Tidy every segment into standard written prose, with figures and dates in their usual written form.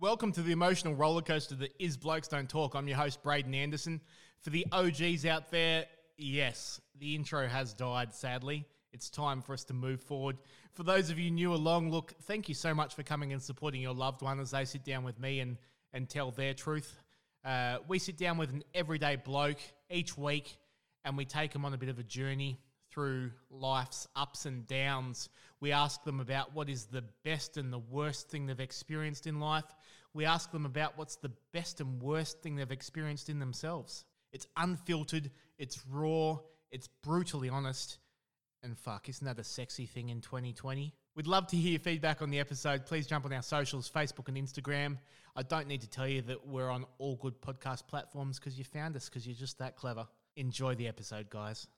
Welcome to the emotional rollercoaster that is Blokes Don't Talk. I'm your host, Braden Anderson. For the OGs out there, yes, the intro has died, sadly. It's time for us to move forward. For those of you new along, look, thank you so much for coming and supporting your loved one as they sit down with me and tell their truth. We sit down with an everyday bloke each week and we take them on a bit of a journey through life's ups and downs. We ask them about what is the best and the worst thing they've experienced in life. We ask them about what's the best and worst thing they've experienced in themselves. It's unfiltered, it's raw, it's brutally honest, and fuck, isn't that a sexy thing in 2020? We'd love to hear your feedback on the episode. Please jump on our socials, Facebook and Instagram. I don't need to tell you that we're on all good podcast platforms because you found us because you're just that clever. Enjoy the episode, guys.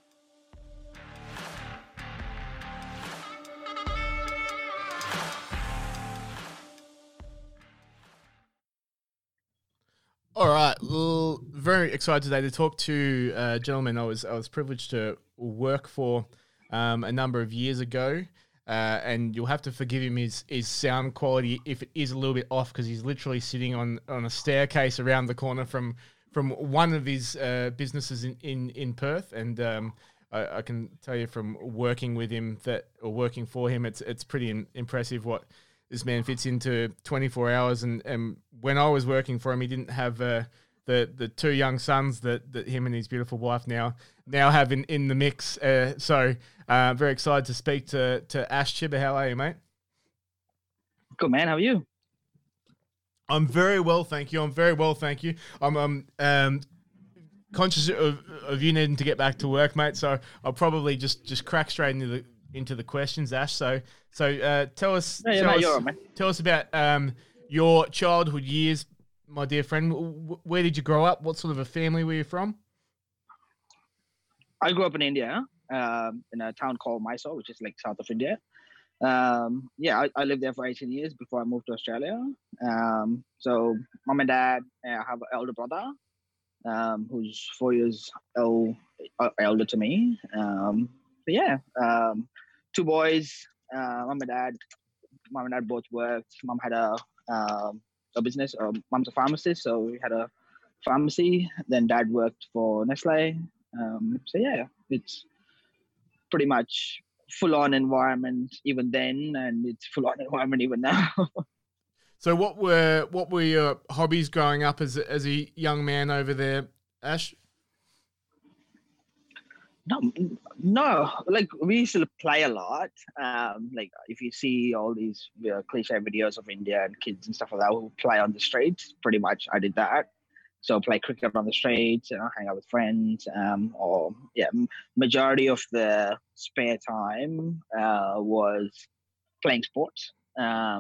All right, well, very excited today to talk to a gentleman I was privileged to work for a number of years ago, and you'll have to forgive him his sound quality if it is a little bit off because he's literally sitting on a staircase around the corner from one of his businesses in Perth, and I can tell you from working with him or working for him, it's pretty impressive what this man fits into 24 hours. And when I was working for him, he didn't have the two young sons that him and his beautiful wife now have in the mix. So very excited to speak to Ash Chibber. How are you, mate? Good, man. How are you? I'm very well, thank you. I'm conscious of you needing to get back to work, mate. So I'll probably just crack straight into the questions, Ash. So tell us about your childhood years, my dear friend. Where did you grow up? What sort of a family were you from? I grew up in India, in a town called Mysore, which is like south of India. I lived there for 18 years before I moved to Australia. So mom and dad, I have an elder brother who's 4 years elder to me. Two boys. Mom and dad both worked. Mom had a business. Mom's a pharmacist, so we had a pharmacy. Then dad worked for Nestle. It's pretty much full-on environment even then, and it's full-on environment even now. So what were your hobbies growing up as a young man over there, Ash? No, like we used to play a lot. Like if you see all these cliche videos of India and kids and stuff like that who play on the streets, pretty much I did that. So play cricket on the streets, hang out with friends, majority of the spare time was playing sports. I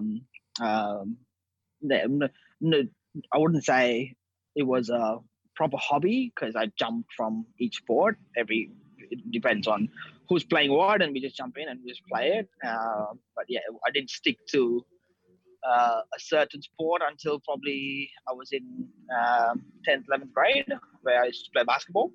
wouldn't say it was a proper hobby because I jumped from each sport. It depends on who's playing what, and we just jump in and we just play it. I didn't stick to a certain sport until probably I was in 10th, 11th grade, where I used to play basketball.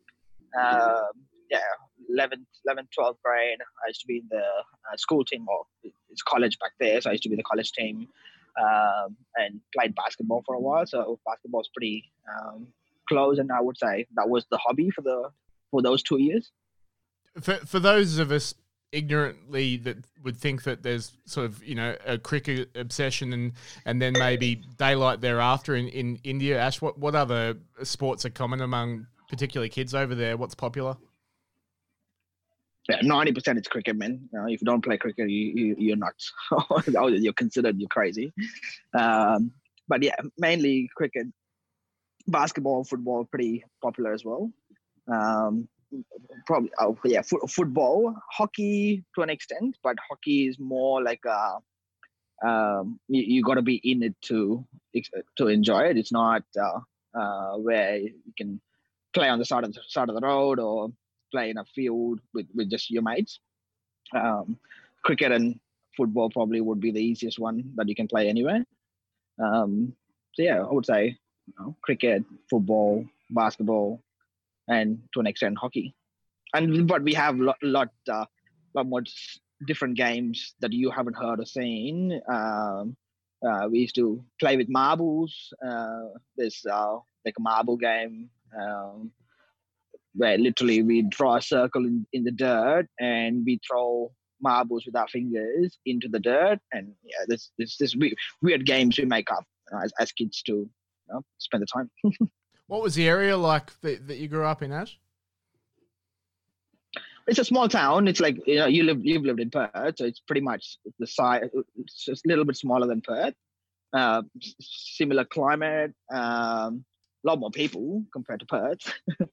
11th, 12th grade, I used to be in the school team, or it's college back there, so I used to be in the college team and played basketball for a while. So basketball was pretty close, and I would say that was the hobby for those 2 years. For those of us ignorantly that would think that there's sort of, a cricket obsession and then maybe daylight thereafter in India, Ash, what other sports are common among particularly kids over there? What's popular? Yeah, 90% it's cricket, man. If you don't play cricket, you're nuts. You're considered crazy. But yeah, mainly cricket. Basketball, football, pretty popular as well. Football, hockey to an extent, but hockey is more like you got to be in it to enjoy it. It's not where you can play on the side of the road or play in a field with just your mates. Cricket and football probably would be the easiest one that you can play anywhere. I would say cricket, football, basketball, and to an extent hockey. But we have a lot more different games that you haven't heard or seen. We used to play with marbles. There's like a marble game where literally we draw a circle in the dirt and we throw marbles with our fingers into the dirt. And yeah, this weird games we make up as kids to spend the time. What was the area like that you grew up in, Ash? It's a small town. It's like you've lived in Perth, so it's pretty much the size. It's just a little bit smaller than Perth. Similar climate. A lot more people compared to Perth.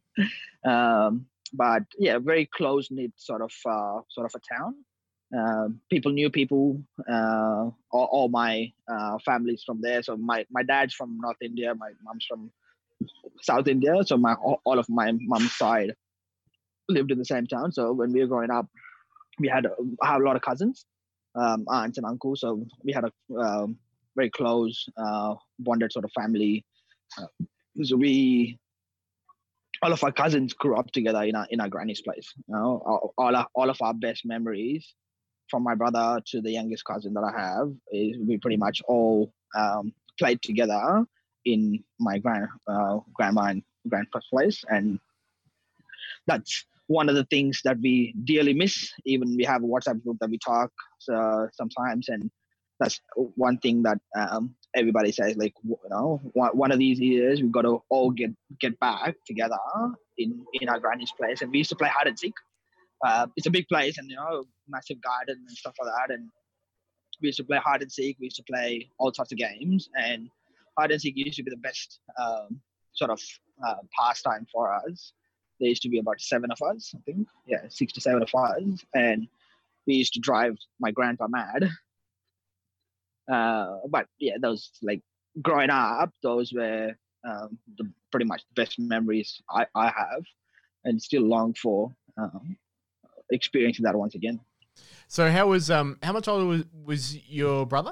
But yeah, very close knit sort of a town. People knew people. All my families from there. So my dad's from North India. My mom's from South India. So all of my mom's side lived in the same town. So when we were growing up, we had a lot of cousins, aunts and uncles. So we had a very close, bonded sort of family. So all of our cousins grew up together in our granny's place. All of our best memories, from my brother to the youngest cousin that I have, is we pretty much all played together in my grandma and grandpa's place, and that's one of the things that we dearly miss. Even we have a WhatsApp group that we talk sometimes, and that's one thing that everybody says, like, one of these years we've got to all get back together in our granny's place. And we used to play hide and seek. It's a big place, and massive garden and stuff like that, and we used to play hide and seek. We used to play all sorts of games, and hide and seek used to be the best sort of pastime for us. There used to be about 7 of us, I think. Yeah, 6 to 7 of us. And we used to drive my grandpa mad. But yeah, those, like, growing up, those were pretty much the best memories I have, and still long for experiencing that once again. So how much older was your brother?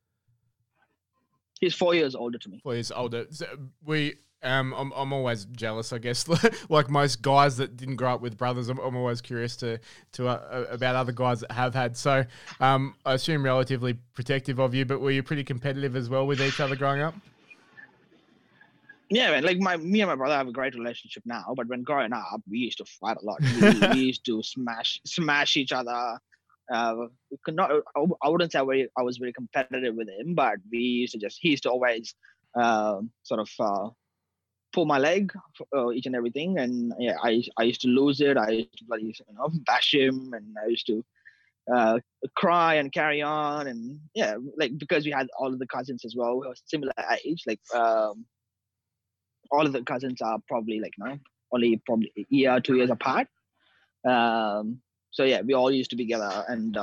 He's 4 years older to me. 4 years older. So I'm always jealous, I guess. Like most guys that didn't grow up with brothers, I'm always curious to about other guys that have had. So I assume relatively protective of you, but were you pretty competitive as well with each other growing up? Yeah, man. Like me and my brother have a great relationship now, but when growing up, we used to fight a lot. We used to smash each other. We could not. I wouldn't say I was very competitive with him, but he used to always sort of pull my leg for each and everything, and yeah, I used to lose it. I used to bloody bash him, and I used to cry and carry on, and yeah, like, because we had all of the cousins as well. We were similar age, like all of the cousins are probably like only probably a year, 2 years apart. So yeah, we all used to be together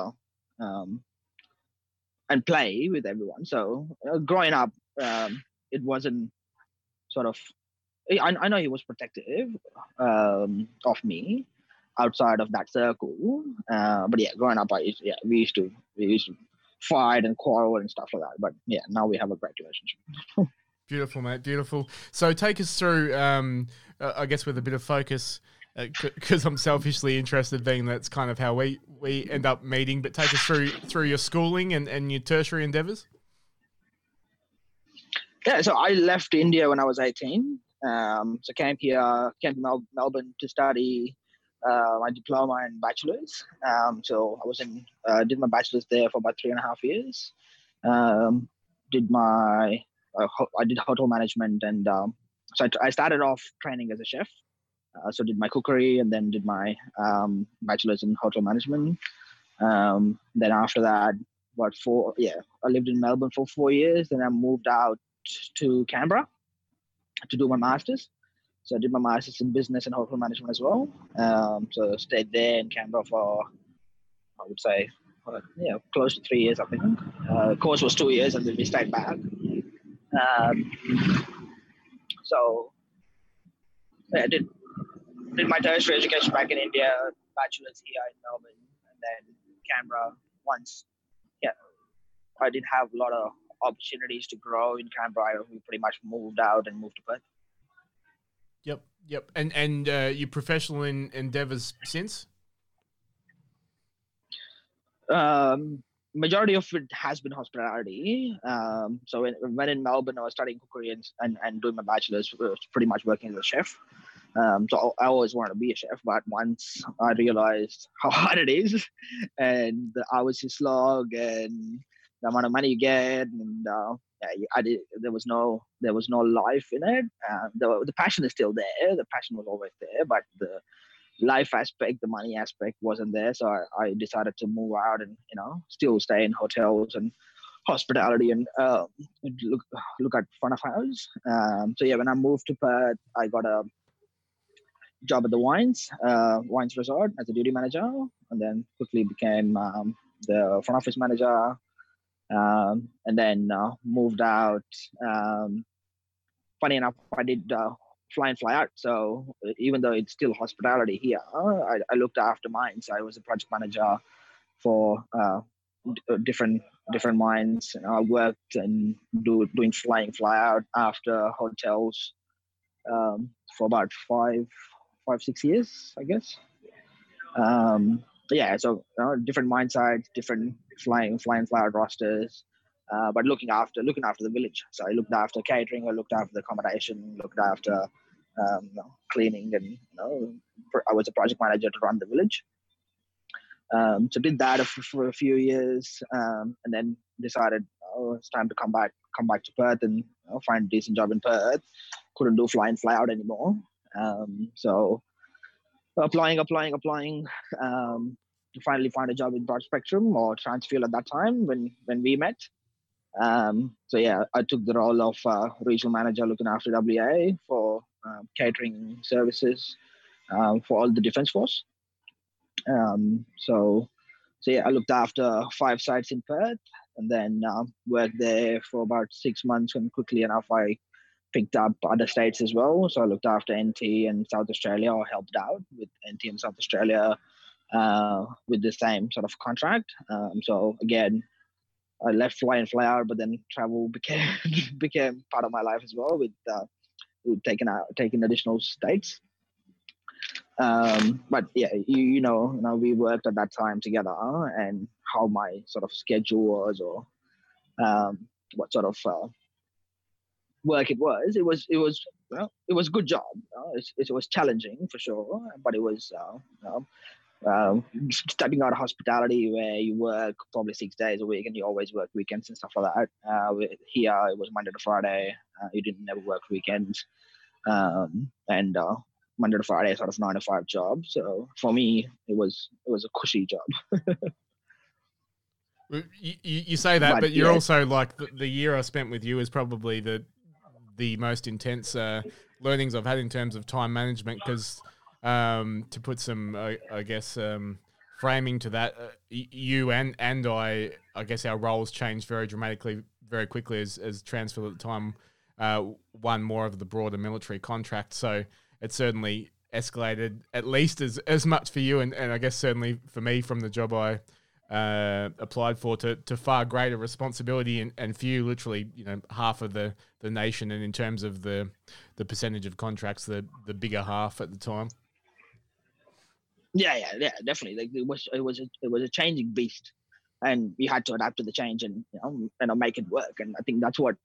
and play with everyone. So growing up, it wasn't sort of. I know he was protective of me outside of that circle, but yeah, growing up, we used to fight and quarrel and stuff like that. But yeah, now we have a great relationship. Beautiful, mate. Beautiful. So take us through, I guess, with a bit of focus, because I'm selfishly interested, being that's kind of how we end up meeting. But take us through your schooling and your tertiary endeavours. Yeah, so I left India when I was 18. So came to Melbourne to study my diploma and bachelor's. So I did my bachelor's there for about 3.5 years. I did hotel management, and so I started off training as a chef. So did my cookery, and then did my bachelor's in hotel management. Then after that, I lived in Melbourne for 4 years. Then I moved out to Canberra to do my master's. So I did my master's in business and hotel management as well. So stayed there in Canberra for, I would say, close to 3 years, I think. The course was 2 years, and then we stayed back. So I did my tertiary education back in India, bachelor's here in Melbourne, and then Canberra. Once, I didn't have a lot of opportunities to grow in Canberra. We pretty much moved out and moved to Perth. Yep. And your professional endeavours since? majority of it has been hospitality. So when in Melbourne, I was studying cookery and doing my bachelor's, was pretty much working as a chef. So I always wanted to be a chef, but once I realized how hard it is, and the hours you slog, and the amount of money you get, and there was no life in it. The passion is still there. The passion was always there, but the life aspect, the money aspect wasn't there. So I decided to move out and still stay in hotels and hospitality and look at front of house. So yeah, when I moved to Perth, I got a job at the Wines Resort as a duty manager, and then quickly became the front office manager, and then moved out. Funny enough, I did fly in, fly out. So even though it's still hospitality here, I looked after mines. I was a project manager for different mines. I worked and doing flying, fly out after hotels for about 5-6 years, I guess. Yeah, so different mine sites, different flying, fly out rosters, but looking after the village. So I looked after catering, I looked after the accommodation, looked after cleaning, and I was a project manager to run the village. So did that for a few years, and then decided it's time to come back to Perth and find a decent job in Perth. Couldn't do fly in, fly out anymore. So applying, to finally find a job in Broad Spectrum or Transfuel at that time when we met. So yeah, I took the role of regional manager looking after WA for catering services for all the Defence Force. So yeah, I looked after 5 sites in Perth, and then worked there for about 6 months, and quickly enough I picked up other states as well. So I looked after NT and South Australia, or helped out with NT and South Australia with the same sort of contract. So again, I left fly in, fly out, but then travel became part of my life as well, with taking additional states. But yeah, we worked at that time together, and how my sort of schedule was, or what sort of work it was. It was a good job. It was challenging for sure, but it was stepping out of hospitality where you work probably 6 days a week and you always work weekends and stuff like that. Here it was Monday to Friday. You didn't never work weekends, and Monday to Friday sort of 9 to 5 job. So for me, it was a cushy job. You say that, but you're also like the year I spent with you is probably the most intense learnings I've had in terms of time management, because to put some, I guess, framing to that, you and I guess our roles changed very dramatically, very quickly as Transfuel at the time won more of the broader military contract. So it certainly escalated at least as much for you, and I guess certainly for me from the job I applied for to far greater responsibility, and for you literally half of the nation, and in terms of the percentage of contracts, the bigger half at the time. Yeah, definitely. Like it was a changing beast, and we had to adapt to the change and make it work. And I think that's what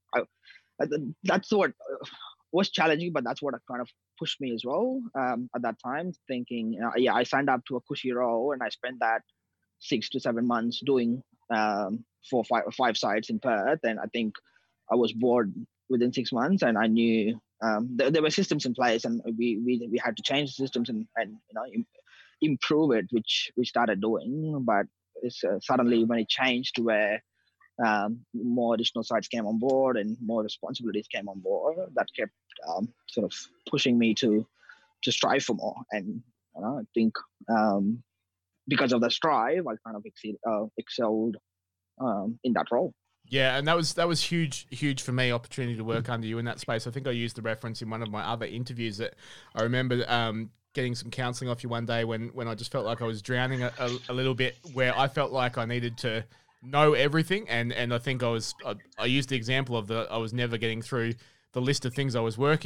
was challenging, but that's what kind of pushed me as well at that time. Thinking, I signed up to a cushy role, and I spent that 6 to 7 months doing 5 sites in Perth, and I think I was bored within 6 months, and I knew there were systems in place, and we had to change the systems and improve it, which we started doing. But it's suddenly when it changed to where more additional sites came on board and more responsibilities came on board, that kept sort of pushing me to strive for more. And I think because of the strive, I kind of excelled in that role. Yeah, and that was huge for me, opportunity to work under you in that space. I think I used the reference in one of my other interviews that I remember getting some counselling off you one day when I just felt like I was drowning a little bit, where I felt like I needed to know everything, and I think I used the example of I was never getting through the list of things I was working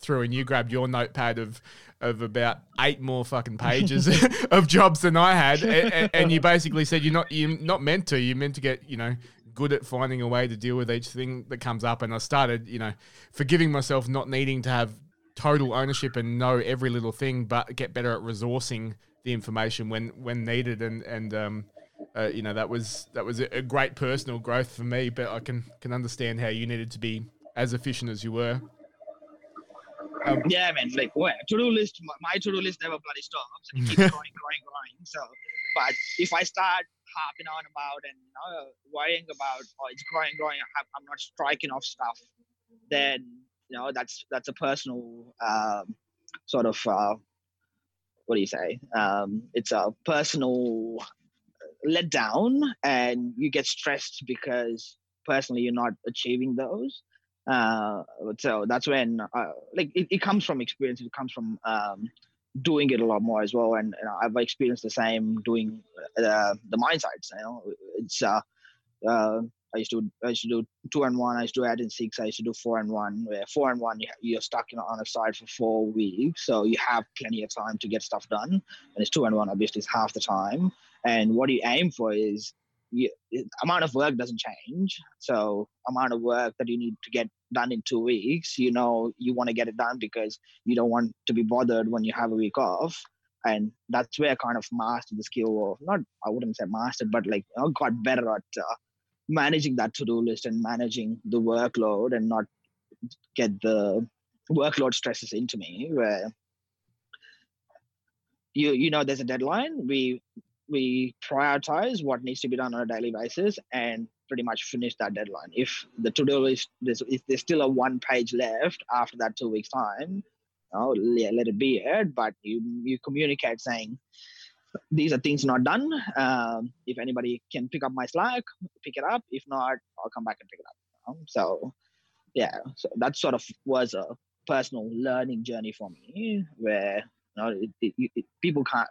through and you grabbed your notepad of about 8 more fucking pages of jobs than I had, and you basically said you're not meant to. You're meant to get, good at finding a way to deal with each thing that comes up. And I started, forgiving myself, not needing to have total ownership and know every little thing, but get better at resourcing the information when needed. And that was a great personal growth for me, but I can understand how you needed to be as efficient as you were. Yeah, man. Like, to-do list, my to-do list never bloody stops. And it keeps growing. So, but if I start harping on about and worrying about, it's growing, I'm not striking off stuff, then that's a personal sort of what do you say? It's a personal letdown, and you get stressed because personally you're not achieving those. So that's when it comes from experience. It comes from doing it a lot more as well, and I've experienced the same doing the mine sites. It's I used to do 2 and 1. I used to add in 6. I used to do 4 and 1. Where 4 and 1, you're stuck on a site for 4 weeks, so you have plenty of time to get stuff done. And it's 2 and 1, obviously, is half the time. And what you aim for is amount of work doesn't change. So amount of work that you need to get done in 2 weeks, you want to get it done because you don't want to be bothered when you have a week off. And that's where I kind of mastered the skill, or not, I wouldn't say mastered, but got better at managing that to-do list and managing the workload, and not get the workload stresses into me where there's a deadline. We prioritize what needs to be done on a daily basis and pretty much finish that deadline. If the to-do list, if there's still a 1 page left after that 2 weeks time, let it be it. But you communicate saying, these are things not done. If anybody can pick up my Slack, pick it up. If not, I'll come back and pick it up. So yeah, so that sort of was a personal learning journey for me, where people can't.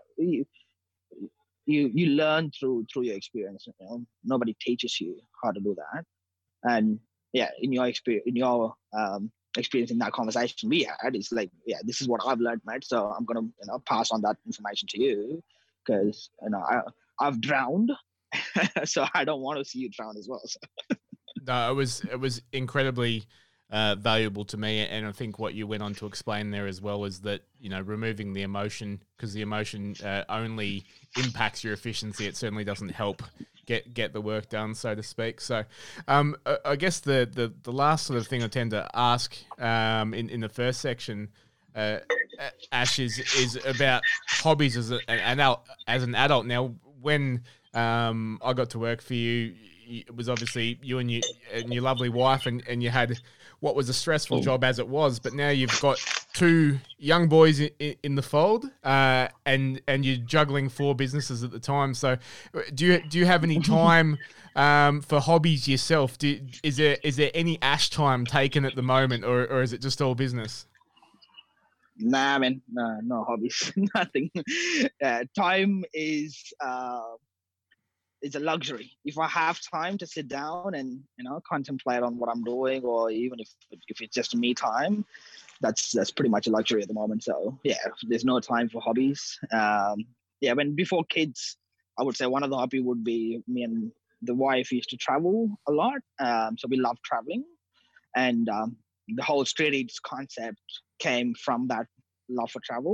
You learn through your experience. Nobody teaches you how to do that. And yeah, in your experience, experience in that conversation we had, it's like, yeah, this is what I've learned, mate. So I'm gonna pass on that information to you, because I've drowned, so I don't want to see you drown as well. So. No, it was incredibly valuable to me, and I think what you went on to explain there as well is that removing the emotion, because the emotion only impacts your efficiency. It certainly doesn't help get the work done, so to speak. So I guess the last sort of thing I tend to ask in the first section, Ash, is about hobbies as an adult. Now, when I got to work for you, it was obviously you and your lovely wife, and you had what was a stressful job as it was, but now you've got 2 young boys in the fold, and you're juggling 4 businesses at the time. So do you have any time for hobbies yourself? Is there any Ash time taken at the moment, or is it just all business? Nah, man, no hobbies, nothing. Time is a luxury. If I have time to sit down and contemplate on what I'm doing, or even if it's just me time, that's pretty much a luxury at the moment. So yeah, there's no time for hobbies. When before kids, I would say one of the hobby would be, me and the wife used to travel a lot. So we love traveling, and the whole Straight Eats concept came from that love for travel.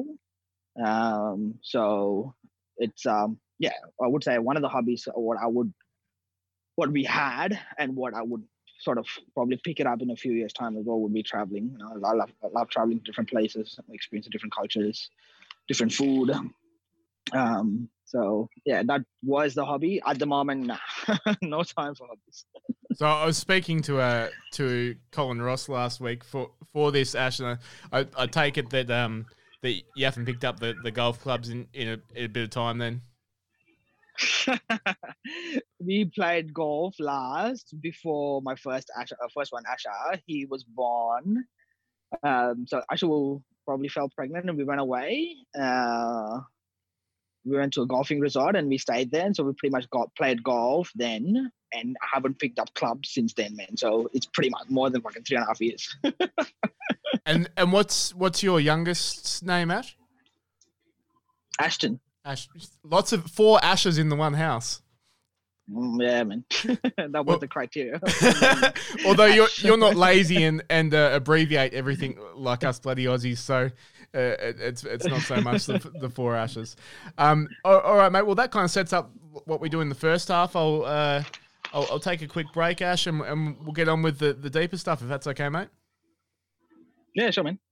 So it's I would say one of the hobbies, or what we had, and what I would sort of probably pick it up in a few years' time as well, would be traveling. I love traveling to different places, experiencing different cultures, different food. So yeah, that was the hobby. At the moment, nah. No time for hobbies. So I was speaking to Colin Ross last week for this, Ash, and I take it that that you haven't picked up the golf clubs in a bit of time then. We played golf last before my first one, Asha. He was born. So Asha probably fell pregnant, and we went away. We went to a golfing resort and we stayed there. And so we pretty much played golf then, and I haven't picked up clubs since then, man. So it's pretty much more than fucking 3.5 years. And what's your youngest name, Ash? Ashton. Ash. Lots of 4 Ashes in the one house. Yeah, man. That was the criteria. Although you're not lazy and abbreviate everything like us bloody Aussies, so it's not so much the 4 Ashes. All right, mate. Well, that kind of sets up what we do in the first half. I'll take a quick break, Ash, and we'll get on with the deeper stuff if that's okay, mate. Yeah, sure, man.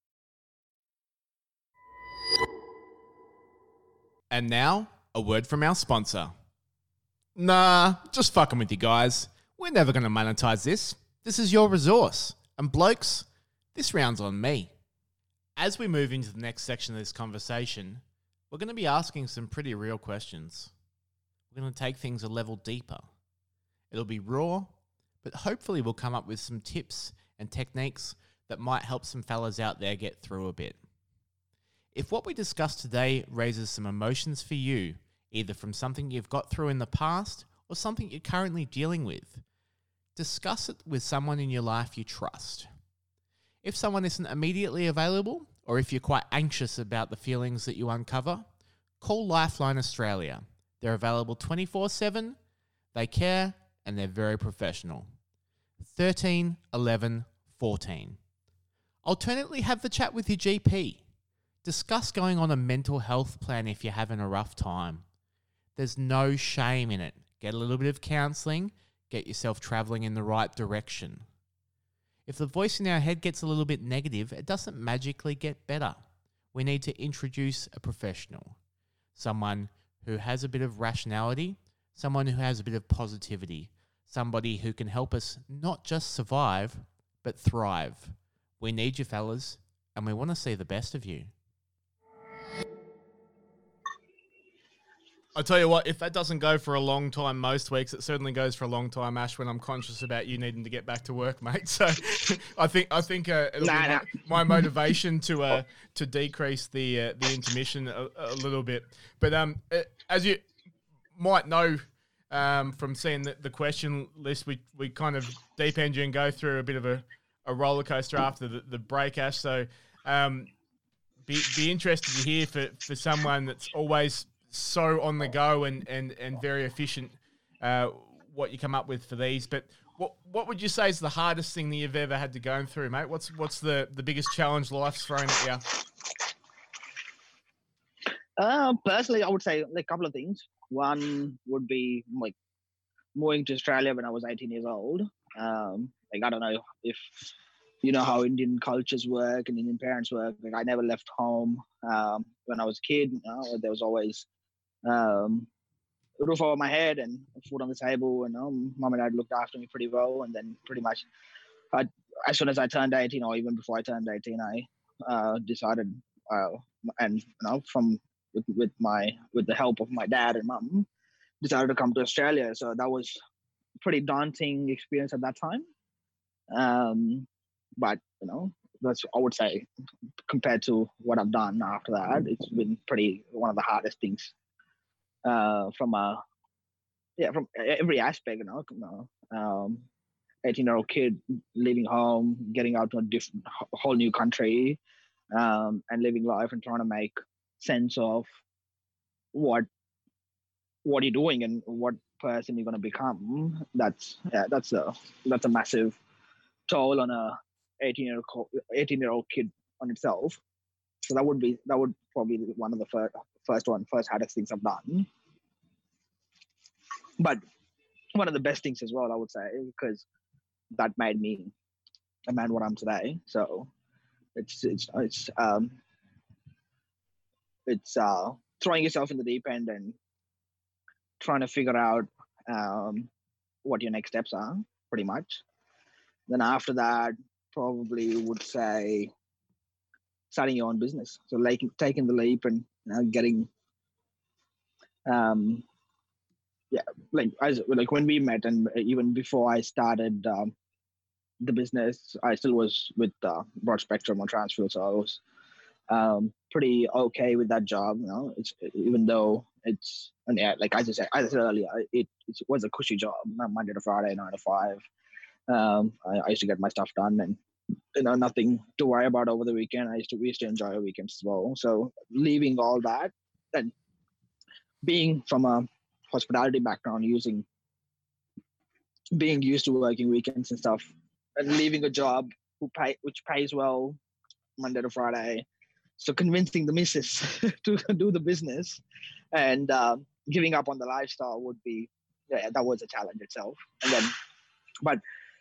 And now, a word from our sponsor. Nah, just fucking with you guys. We're never going to monetize this. This is your resource. And blokes, this round's on me. As we move into the next section of this conversation, we're going to be asking some pretty real questions. We're going to take things a level deeper. It'll be raw, but hopefully we'll come up with some tips and techniques that might help some fellas out there get through a bit. If what we discuss today raises some emotions for you, either from something you've got through in the past or something you're currently dealing with, discuss it with someone in your life you trust. If someone isn't immediately available, or if you're quite anxious about the feelings that you uncover, call Lifeline Australia. They're available 24/7, they care, and they're very professional. 13 11 14. Alternately, have the chat with your GP. Discuss going on a mental health plan if you're having a rough time. There's no shame in it. Get a little bit of counselling, get yourself travelling in the right direction. If the voice in our head gets a little bit negative, it doesn't magically get better. We need to introduce a professional. Someone who has a bit of rationality, someone who has a bit of positivity, somebody who can help us not just survive, but thrive. We need you fellas, and we want to see the best of you. I'll tell you what, if that doesn't go for a long time most weeks, it certainly goes for a long time, Ash, when I'm conscious about you needing to get back to work, mate. So I think it'll be my motivation to decrease the intermission a little bit. But as you might know from seeing the question list, we kind of deep end you and go through a bit of a roller coaster after the break, Ash. So be interested to hear for someone that's always so on the go and very efficient, what you come up with for these. But what would you say is the hardest thing that you've ever had to go through, mate? What's the biggest challenge life's thrown at you? Personally, I would say like a couple of things. One would be like moving to Australia when I was 18 years old. Like I don't know if you know how Indian cultures work and Indian parents work. Like I never left home when I was a kid. There was always roof over my head and food on the table, and mom and dad looked after me pretty well. And then pretty much as soon as I turned 18, or even before I turned 18, I decided and from with the help of my dad and mom, decided to come to Australia. So that was a pretty daunting experience at that time. But that's, I would say, compared to what I've done after that, it's been pretty one of the hardest things from every aspect. 18-year-old kid leaving home, getting out to a whole new country, and living life and trying to make sense of what you're doing and what person you're going to become. That's a massive toll on a 18-year-old kid on itself. So that would probably be one of the first hardest things I've done. But one of the best things as well, I would say, because that made me a man what I'm today. So it's throwing yourself in the deep end and trying to figure out what your next steps are, pretty much. Then after that, probably would say starting your own business. So like taking the leap and getting like when we met, and even before I started the business, I still was with Broad Spectrum on Transfield, so I was pretty okay with that job. It's, even though it's, and yeah, like as I said earlier, it was a cushy job, Monday to Friday, 9 to 5. I used to get my stuff done, and nothing to worry about over the weekend. We used to enjoy our weekends as well. So leaving all that and being from a hospitality background, being used to working weekends and stuff, and leaving a job which pays well Monday to Friday. So convincing the missus to do the business and giving up on the lifestyle that was a challenge itself. And then, but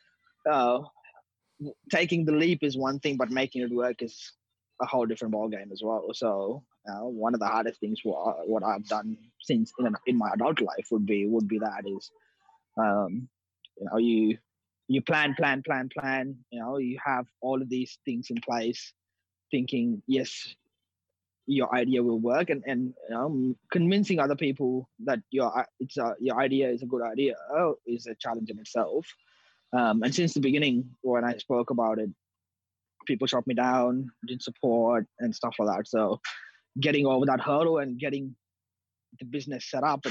taking the leap is one thing, but making it work is a whole different ballgame as well. So one of the hardest things what I've done since in my adult life would be that is, you plan. You have all of these things in place, thinking yes, your idea will work, and convincing other people that your idea is a good idea is a challenge in itself. And since the beginning, when I spoke about it, people shot me down, didn't support, and stuff like that. So getting over that hurdle and getting the business set up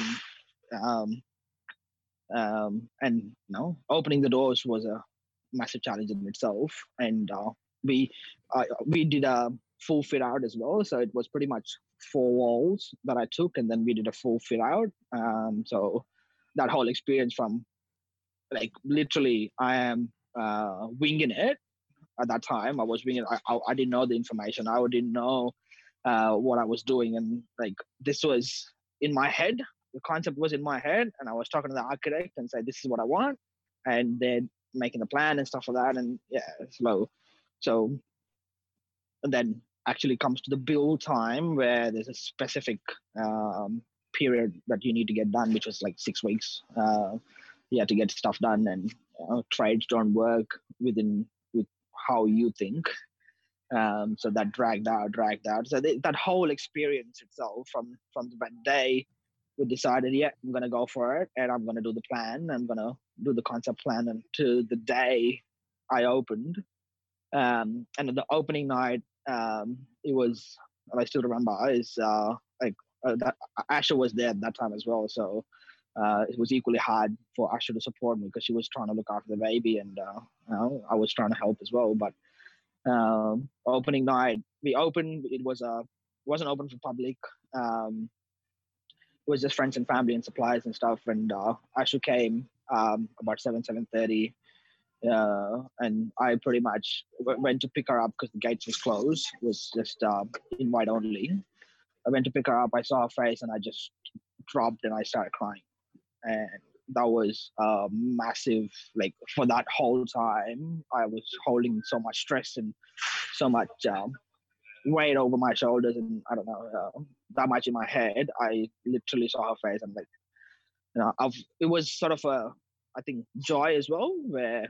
and opening the doors was a massive challenge in itself. And we did a full fit out as well. So it was pretty much 4 walls that I took, and then we did a full fit out. So that whole experience from like literally I am winging it at that time. I was winging it. I didn't know the information. I didn't know what I was doing. And like, this was in my head. The concept was in my head, and I was talking to the architect and said, this is what I want. And they're making the plan and stuff like that. And yeah, slow. So, and then actually comes to the build time where there's a specific period that you need to get done, which was like 6 weeks. You have to get stuff done, and trades don't work with how you think. So that dragged out. So that whole experience itself from that day, we decided, yeah, I'm going to go for it, and I'm going to do the plan. I'm going to do the concept plan, and to the day I opened. And at the opening night, it was, I still remember, is that Asha was there at that time as well. So it was equally hard for Asha to support me because she was trying to look after the baby, and I was trying to help as well. But opening night, we opened. It wasn't open for public. It was just friends and family and suppliers and stuff. And Asha came about 7:30. And I pretty much went to pick her up because the gates was closed. It was just invite only. I went to pick her up. I saw her face, and I just dropped and I started crying. And that was massive. Like, for that whole time, I was holding so much stress and so much weight over my shoulders, and I don't know, that much in my head. I literally saw her face, and like, it was sort of I think, joy as well, where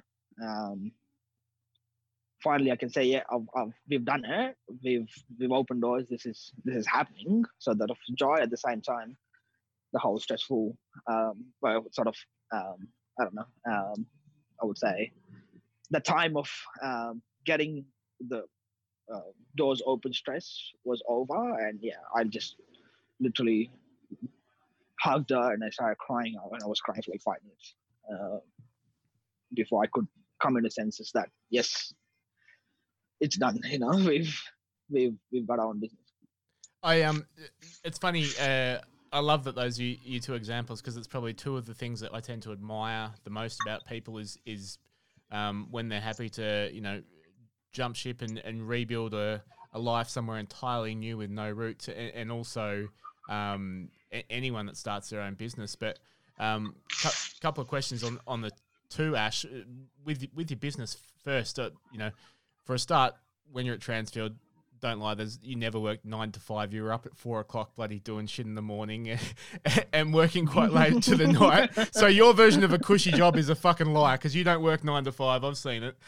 finally I can say, yeah, we've done it. We've opened doors. This is happening. So that of joy at the same time, the whole stressful, sort of, I don't know, I would say the time of getting the doors open stress was over. And yeah, I just literally hugged her and I started crying out, and I was crying for like 5 minutes before I could come into senses that yes, it's done. We've got our own business. It's funny. I love that those you 2 examples, because it's probably 2 of the things that I tend to admire the most about people is when they're happy to jump ship and rebuild a life somewhere entirely new with no roots, and also anyone that starts their own business. But couple of questions on the 2, Ash, with your business first. For a start, when you're at Transfield, don't lie, you never worked 9 to 5. You were up at 4 o'clock, bloody doing shit in the morning and working quite late into the night. So your version of a cushy job is a fucking lie, because you don't work 9 to 5. I've seen it.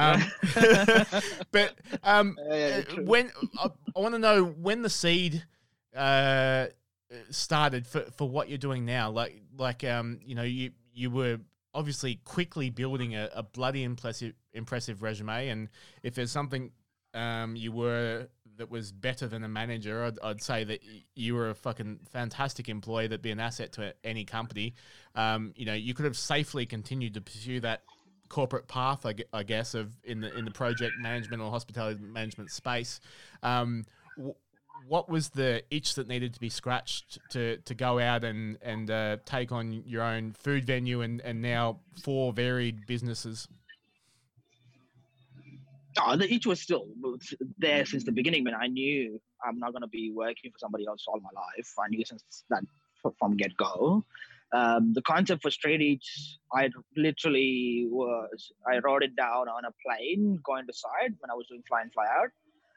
But when I want to know when the seed started for what you're doing now. You were obviously quickly building a bloody impressive resume, and if there's something you were that was better than a manager, I'd say that you were a fucking fantastic employee that'd be an asset to any company. You could have safely continued to pursue that corporate path, I guess, of in the project management or hospitality management space. What was the itch that needed to be scratched to go out and take on your own food venue and now 4 varied businesses? Oh, the itch was still there since the beginning, when I knew I'm not going to be working for somebody else all my life. I knew since that from get-go. The concept for Straight Eats, I wrote it down on a plane going to site when I was doing fly in, fly out.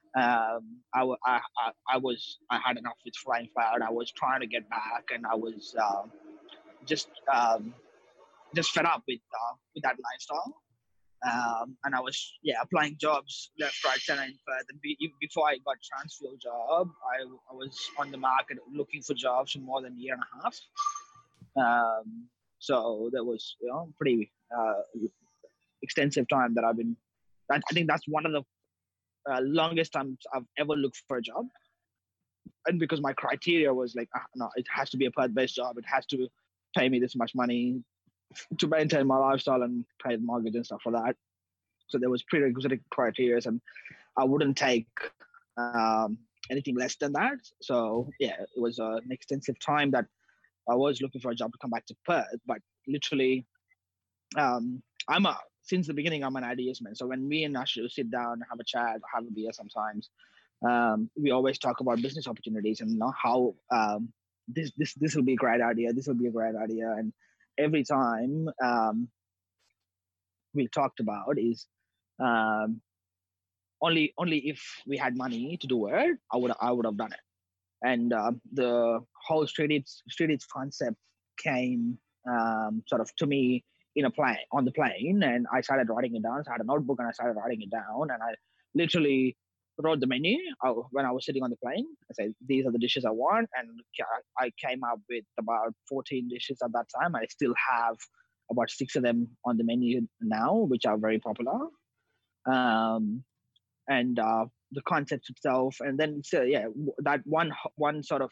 I had enough with flying fly out. I was trying to get back, and I was just fed up with that lifestyle. And I was applying jobs left, right, center, and further. Before I got transfer job, I was on the market looking for jobs for more than a year and a half. So there was pretty extensive time that I've been. I think that's one of the longest times I've ever looked for a job, and because my criteria was like, no, it has to be a Perth-based job. It has to pay me this much money to maintain my lifestyle and pay the mortgage and stuff like that. So there was prerequisite criteria, and I wouldn't take anything less than that. So it was an extensive time that I was looking for a job to come back to Perth. But literally, since the beginning, I'm an ideas man. So when me and Ashu sit down, have a chat, have a beer sometimes, we always talk about business opportunities and how this will be a great idea. This will be a great idea. And every time we talked about is only if we had money to do it, I would have done it. And the whole Straight Eats concept came sort of to me on the plane, and I started writing it down. So I had a notebook and I started writing it down, and I literally wrote the menu when I was sitting on the plane. I said, these are the dishes I want, and I came up with about 14 dishes at that time. I still have about 6 of them on the menu now, which are very popular. And the concept itself, and then that one sort of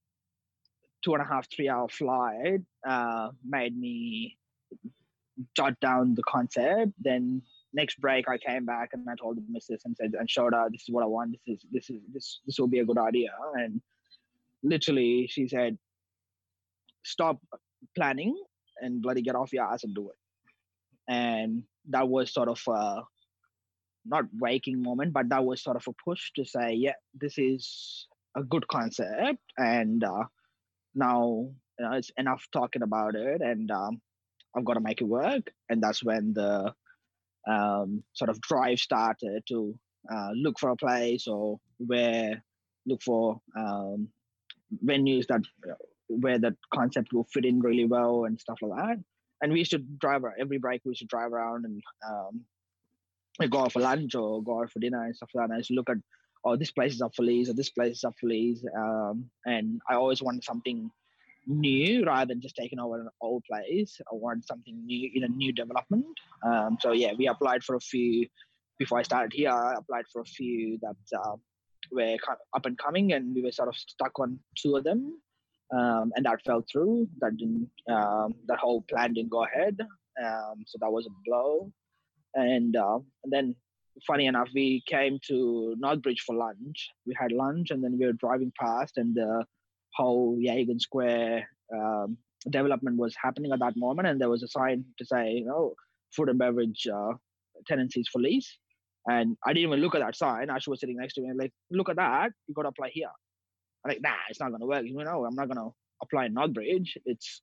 2.5-3 hour flight made me jot down the concept. Then next break, I came back and I told the missus and said, and showed her, this is what I want. This will be a good idea. And literally, she said, stop planning and bloody get off your ass and do it. And that was sort of not waking moment, but that was sort of a push to say, this is a good concept, and now it's enough talking about it, and I've got to make it work. And that's when the sort of drive started to look for a place or look for venues that where that concept will fit in really well and stuff like that. And we used to drive every break. We used to drive around and go out for lunch or go out for dinner and stuff like that. And I used to look at, this place is up for lease, or this place is up for lease. And I always wanted something new rather than just taking over an old place. I wanted something new in a new development. So we applied for a few before I started here. I applied for a few that were up and coming, and we were sort of stuck on 2 of them. And that fell through. That didn't. That whole plan didn't go ahead. So that was a blow. And then, funny enough, we came to Northbridge for lunch. We had lunch, and then we were driving past, and the whole Yagan Square development was happening at that moment, and there was a sign to say, food and beverage tenancies for lease. And I didn't even look at that sign. Ashu was sitting next to me, like, look at that. You got to apply here. I'm like, nah, it's not going to work. I'm not going to apply in Northbridge. It's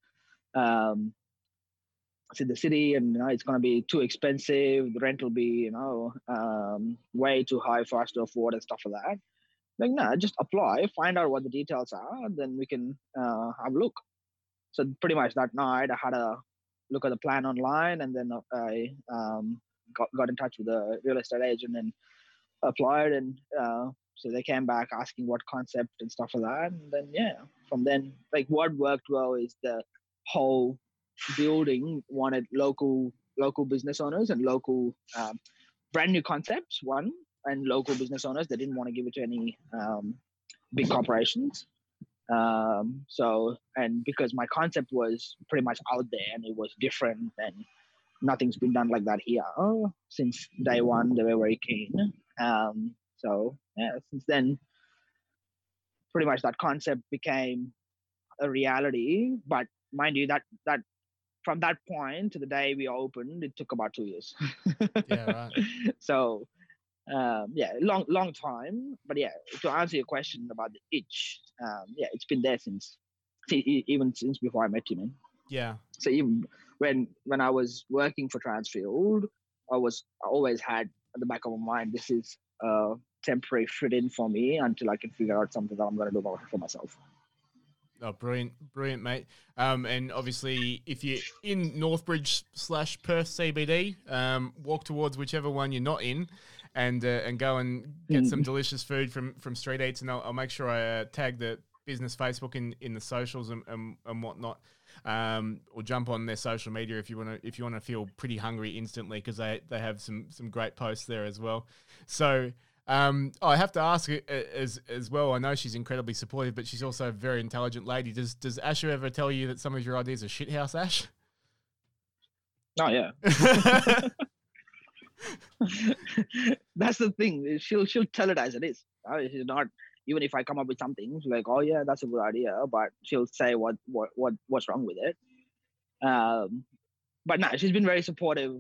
in the city, and it's going to be too expensive. The rent will be, way too high for us to afford and stuff like that. Like, nah, just apply, find out what the details are, then we can have a look. So pretty much that night, I had a look at the plan online, and then I got in touch with the real estate agent and applied, and so they came back asking what concept and stuff like that. And then, from then, like, what worked well is the whole building wanted local business owners and local brand new concepts, and local business owners. They didn't want to give it to any big corporations. So, and because my concept was pretty much out there and it was different, and nothing's been done like that here since day one. They were very keen. So yeah, since then, pretty much that concept became a reality. But mind you, that from that point to the day we opened, it took about 2 years. Yeah, right. So yeah, long time. But yeah, to answer your question about the itch, yeah, it's been there since even since before I met you, man. Yeah. So even when I was working for Transfield, I always had at the back of my mind, this is a temporary fit in for me until I can figure out something that I'm going to do for myself. Oh, brilliant, mate. And obviously, if you're in Northbridge / Perth CBD, walk towards whichever one you're not in, and go and get some delicious food from Street Eats. And I'll make sure I tag the business Facebook in the socials and whatnot, or jump on their social media if you want to feel pretty hungry instantly, because they have some great posts there as well. So. I have to ask as well. I know she's incredibly supportive, but she's also a very intelligent lady. Does Asha ever tell you that some of your ideas are shithouse, Ash? Oh yeah. That's the thing. She'll tell it as it is. She's not, even if I come up with something, she's like, oh yeah, that's a good idea, but she'll say what's wrong with it. But no, she's been very supportive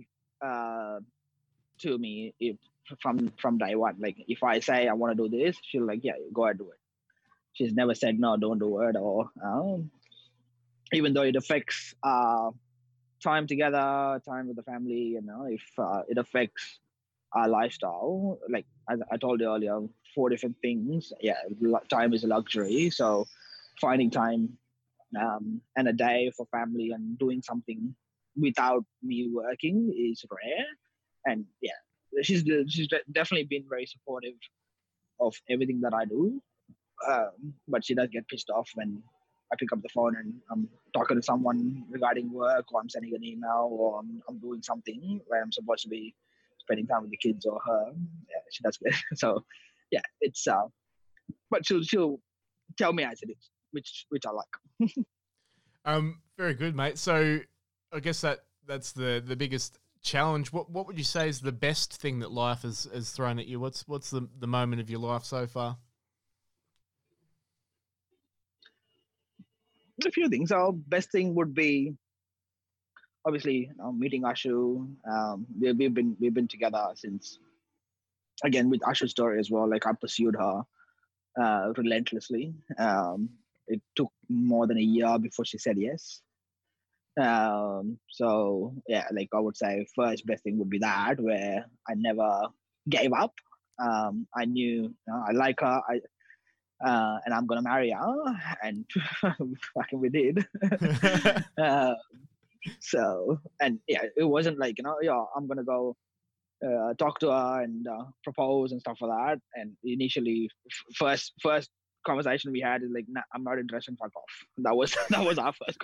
to me from day one. Like if I say I want to do this, she'll like, yeah, go ahead, do it. She's never said no, don't do it, or even though it affects time together, time with the family. If it affects our lifestyle, like as I told you earlier, 4 different things. Yeah, time is a luxury, so finding time and a day for family and doing something without me working is rare. And yeah, she's definitely been very supportive of everything that I do. But she does get pissed off when I pick up the phone and I'm talking to someone regarding work, or I'm sending an email, or I'm doing something where I'm supposed to be spending time with the kids or her. Yeah, she does get so. Yeah, it's but she'll tell me as it is, which I like. Very good, mate. So I guess that's the biggest challenge. What would you say is the best thing that life has thrown at you? What's the moment of your life so far? A few things. Our best thing would be obviously meeting Ashu. We've been together since, again, with Ashu's story as well. Like I pursued her relentlessly. It took more than a year before she said yes. So yeah, like I would say first best thing would be that, where I never gave up. I knew I like her. And I'm gonna marry her, and fucking we did. So and yeah, it wasn't like yeah, I'm gonna go talk to her and propose and stuff like that. And initially, first conversation we had is like, nah, I'm not interested. Fuck off. That was our first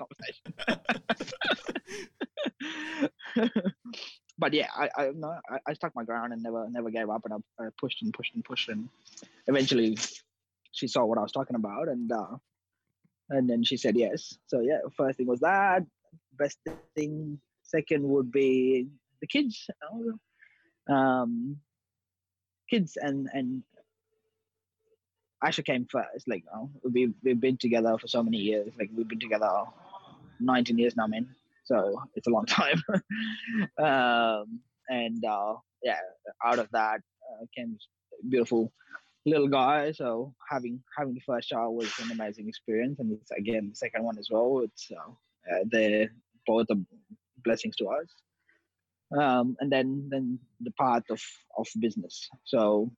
conversation. But yeah, I stuck my ground and never gave up, and I pushed and pushed and pushed, and eventually she saw what I was talking about, and then she said yes. So yeah, first thing was that. Best thing. Second would be the kids. Kids and Asha came first. Like we've been together for so many years. Like we've been together 19 years now, man. So it's a long time. And yeah, out of that came beautiful little guy. So having the first child was an amazing experience, and it's again the second one as well. It's they're both are blessings to us. And then the path of business. So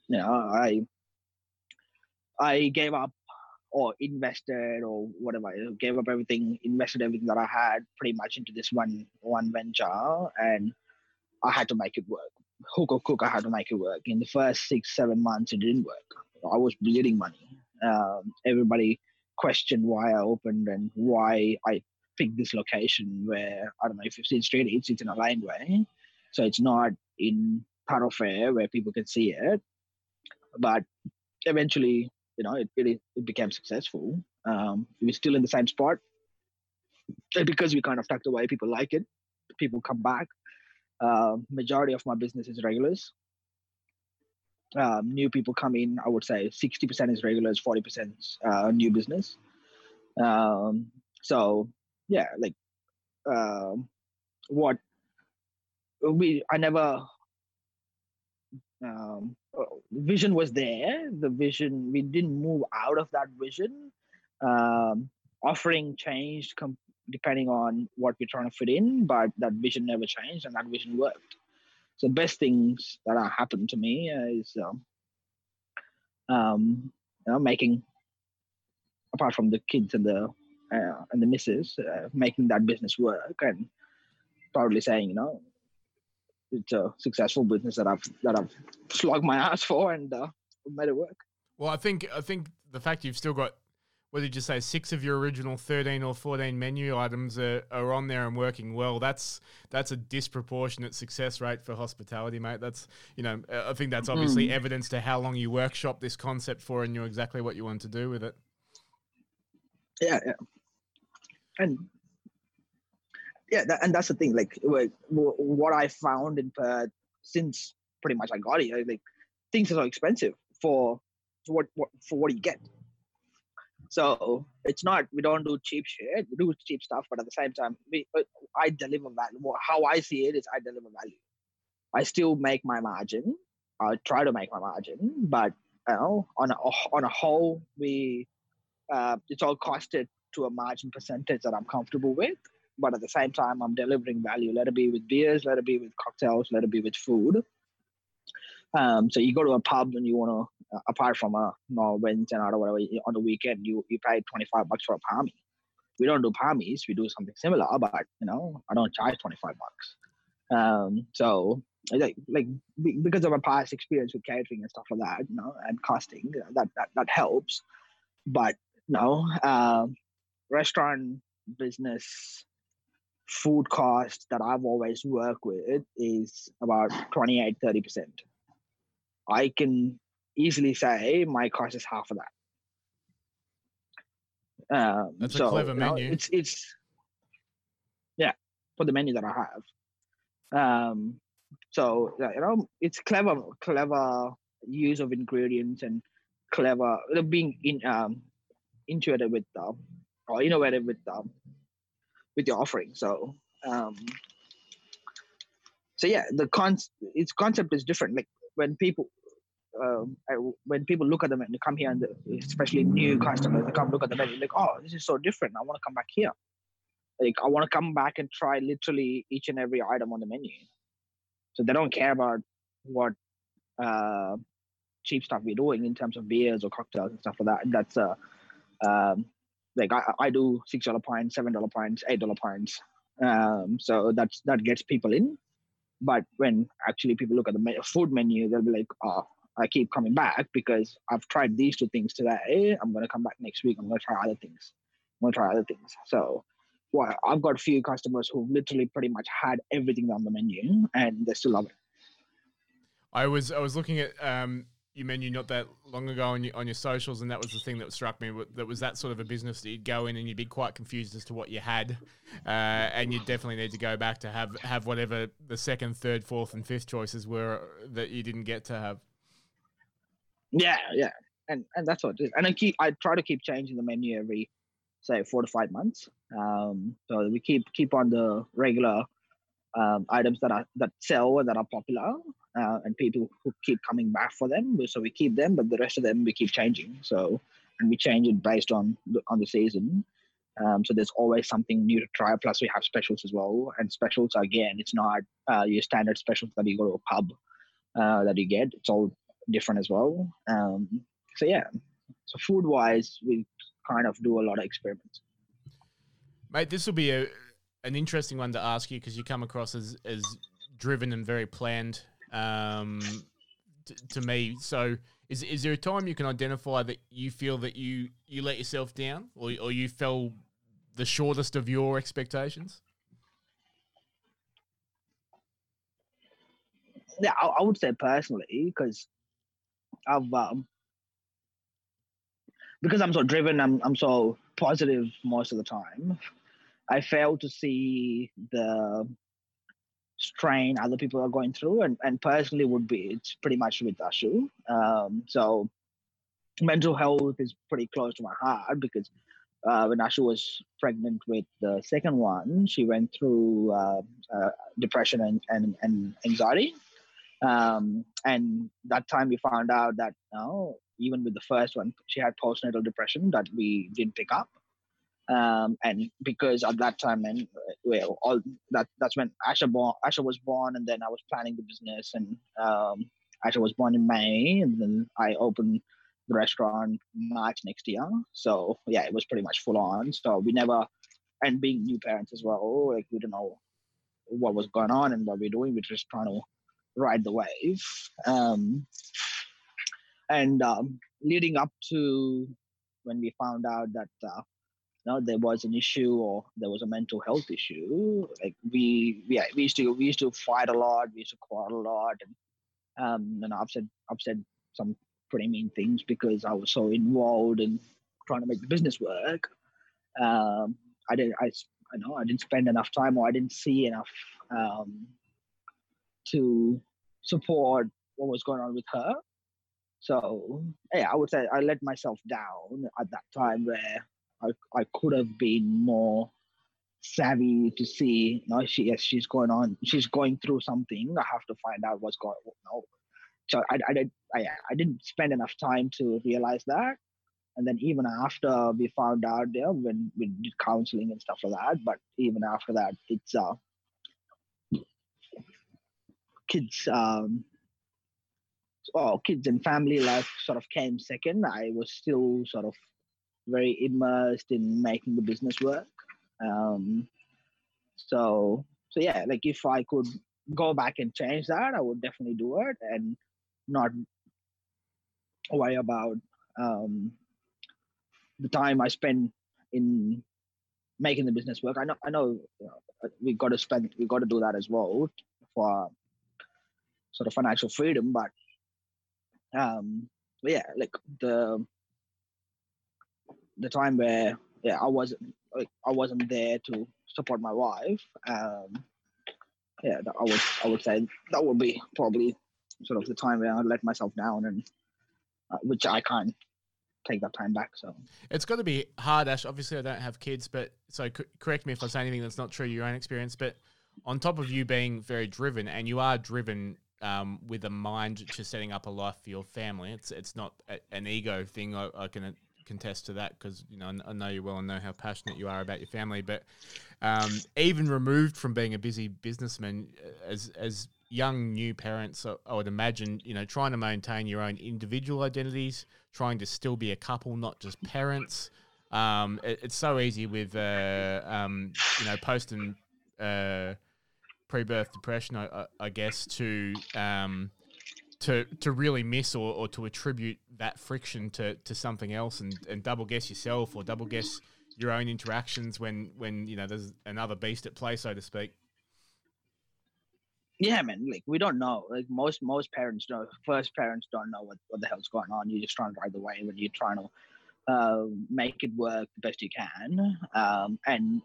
I gave up or invested or whatever. I gave up everything, invested everything that I had pretty much into this one venture, and I had to make it work. Hook or crook, I had to make it work. In the first 6-7 months, it didn't work. I was bleeding money. Everybody questioned why I opened and why I picked this location where, I don't know if you've seen Street Eats, it's in a laneway. So it's not in thoroughfare where people can see it. But eventually, it became successful. We're still in the same spot. And because we kind of tucked away, people like it. people come back. Majority of my business is regulars. New people come in. I would say 60% is regulars, 40% new business. So yeah, like what I never vision was there. The vision, we didn't move out of that vision. Offering changed depending on what we're trying to fit in, but that vision never changed, and that vision worked. So the best things that are happened to me is making, apart from the kids and the missus, making that business work, and proudly saying, it's a successful business that I've slogged my ass for and made it work. Well, I think the fact you've still got, what did you say, 6 of your original 13 or 14 menu items are on there and working well. That's a disproportionate success rate for hospitality, mate. That's, I think that's obviously evidence to how long you workshop this concept for and knew exactly what you wanted to do with it. Yeah. And yeah, and that's the thing. Like what I found in Perth since pretty much I got here, like things are so expensive for what you get. So it's not, we don't do cheap shit. We do cheap stuff, but at the same time, I deliver value. How I see it is I deliver value. I still make my margin. I try to make my margin, but on a whole, it's all costed to a margin percentage that I'm comfortable with. But at the same time, I'm delivering value. Let it be with beers, let it be with cocktails, let it be with food. So you go to a pub and you want to, apart from a Wednesday night or whatever, on the weekend, you pay $25 for a palmy. We don't do palmies. We do something similar, but I don't charge $25. So like because of my past experience with catering and stuff like that, and costing, that helps. But restaurant business food cost that I've always worked with is about 28-30%. I can easily say my cost is half of that. That's a clever menu. It's for the menu that I have. So it's clever use of ingredients and clever being intuitive with or innovative with your offering. So yeah, its concept is different. Like when people look at them and they come here, and especially new customers, they come look at the menu like, oh, this is so different. I want to come back here. Like I want to come back and try literally each and every item on the menu. So they don't care about what cheap stuff we're doing in terms of beers or cocktails and stuff like that. And that's like I do $6 pints, $7 pints, $8 pints. So that gets people in. But when actually people look at the food menu, they'll be like, oh, I keep coming back because I've tried these 2 things today. I'm going to come back next week. I'm going to try other things. So I've got a few customers who literally pretty much had everything on the menu and they still love it. I was looking at your menu not that long ago on your socials, and that was the thing that struck me. That was that sort of a business that you'd go in and you'd be quite confused as to what you had, and you definitely need to go back to have whatever the second, third, fourth, and fifth choices were that you didn't get to have. Yeah, and that's what it is. And I try to keep changing the menu every, say, 4 to 5 months. So we keep on the regular items that sell and that are popular, and people who keep coming back for them. So we keep them, but the rest of them we keep changing. So, and we change it based on the season. So there's always something new to try. Plus we have specials as well, and specials again, it's not your standard specials that you go to a pub that you get. It's all different as well. So yeah, so food wise, we kind of do a lot of experiments. Mate, this will be an interesting one to ask you because you come across as driven and very planned to me. So is there a time you can identify that you feel that you let yourself down or you fell the shortest of your expectations? Yeah, I would say personally, because because I'm so driven, I'm so positive most of the time. I fail to see the strain other people are going through, and personally it's pretty much with Ashu. So mental health is pretty close to my heart because when Ashu was pregnant with the second one, she went through depression and anxiety. And that time we found out that even with the first one, she had postnatal depression that we didn't pick up. And because at that time, and that's when Asha was born, and then I was planning the business, and Asha was born in May, and then I opened the restaurant March next year. So yeah, it was pretty much full on. So we never, and being new parents as well, like we didn't know what was going on and what we're doing. We're just trying to ride the wave. And leading up to when we found out that there was an issue or there was a mental health issue, like we used to fight a lot, we used to quarrel a lot, and I've said some pretty mean things because I was so involved in trying to make the business work. I didn't spend enough time, or I didn't see enough to support what was going on with her. So yeah, I would say I let myself down at that time where I could have been more savvy to see, she's going through something. I have to find out what's going on. No. So I didn't spend enough time to realize that. And then even after we found out, when we did counseling and stuff like that, but even after that, it's kids kids and family life sort of came second. I was still sort of very immersed in making the business work. So yeah, like if I could go back and change that, I would definitely do it and not worry about the time I spend in making the business work. I know we got to do that as well for sort of financial freedom, but yeah, like the time where I wasn't there to support my wife. I would say that would be probably sort of the time where I let myself down, and which I can't take that time back. So it's got to be hard, Ash. Obviously, I don't have kids, but so correct me if I say anything that's not true, your own experience. But on top of you being very driven, and you are driven with a mind to setting up a life for your family, it's not an ego thing. I can contest to that because I know you well and know how passionate you are about your family. But even removed from being a busy businessman, as young new parents, I would imagine trying to maintain your own individual identities, trying to still be a couple, not just parents. It's so easy with post and pre-birth depression, I guess, to really miss or to attribute that friction to something else and double guess yourself or double guess your own interactions when there's another beast at play, so to speak. Yeah, man. Like we don't know. Like most parents don't. First parents don't know what the hell's going on. You're just trying to ride the wave, and you're trying to make it work the best you can. And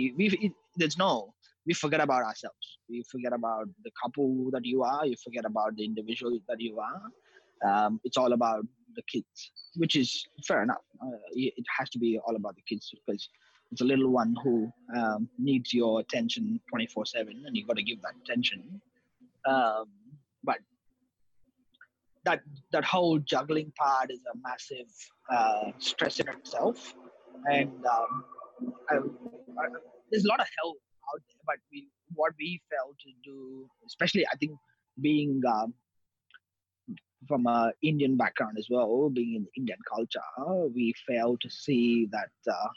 we forget about ourselves. We forget about the couple that you are. You forget about the individual that you are. It's all about the kids, which is fair enough. It has to be all about the kids because it's a little one who needs your attention 24/7, and you've got to give that attention. But that whole juggling part is a massive stress in itself, and there's a lot of help out there. But what we failed to do, especially I think being from a Indian background as well, being in Indian culture, we fail to see that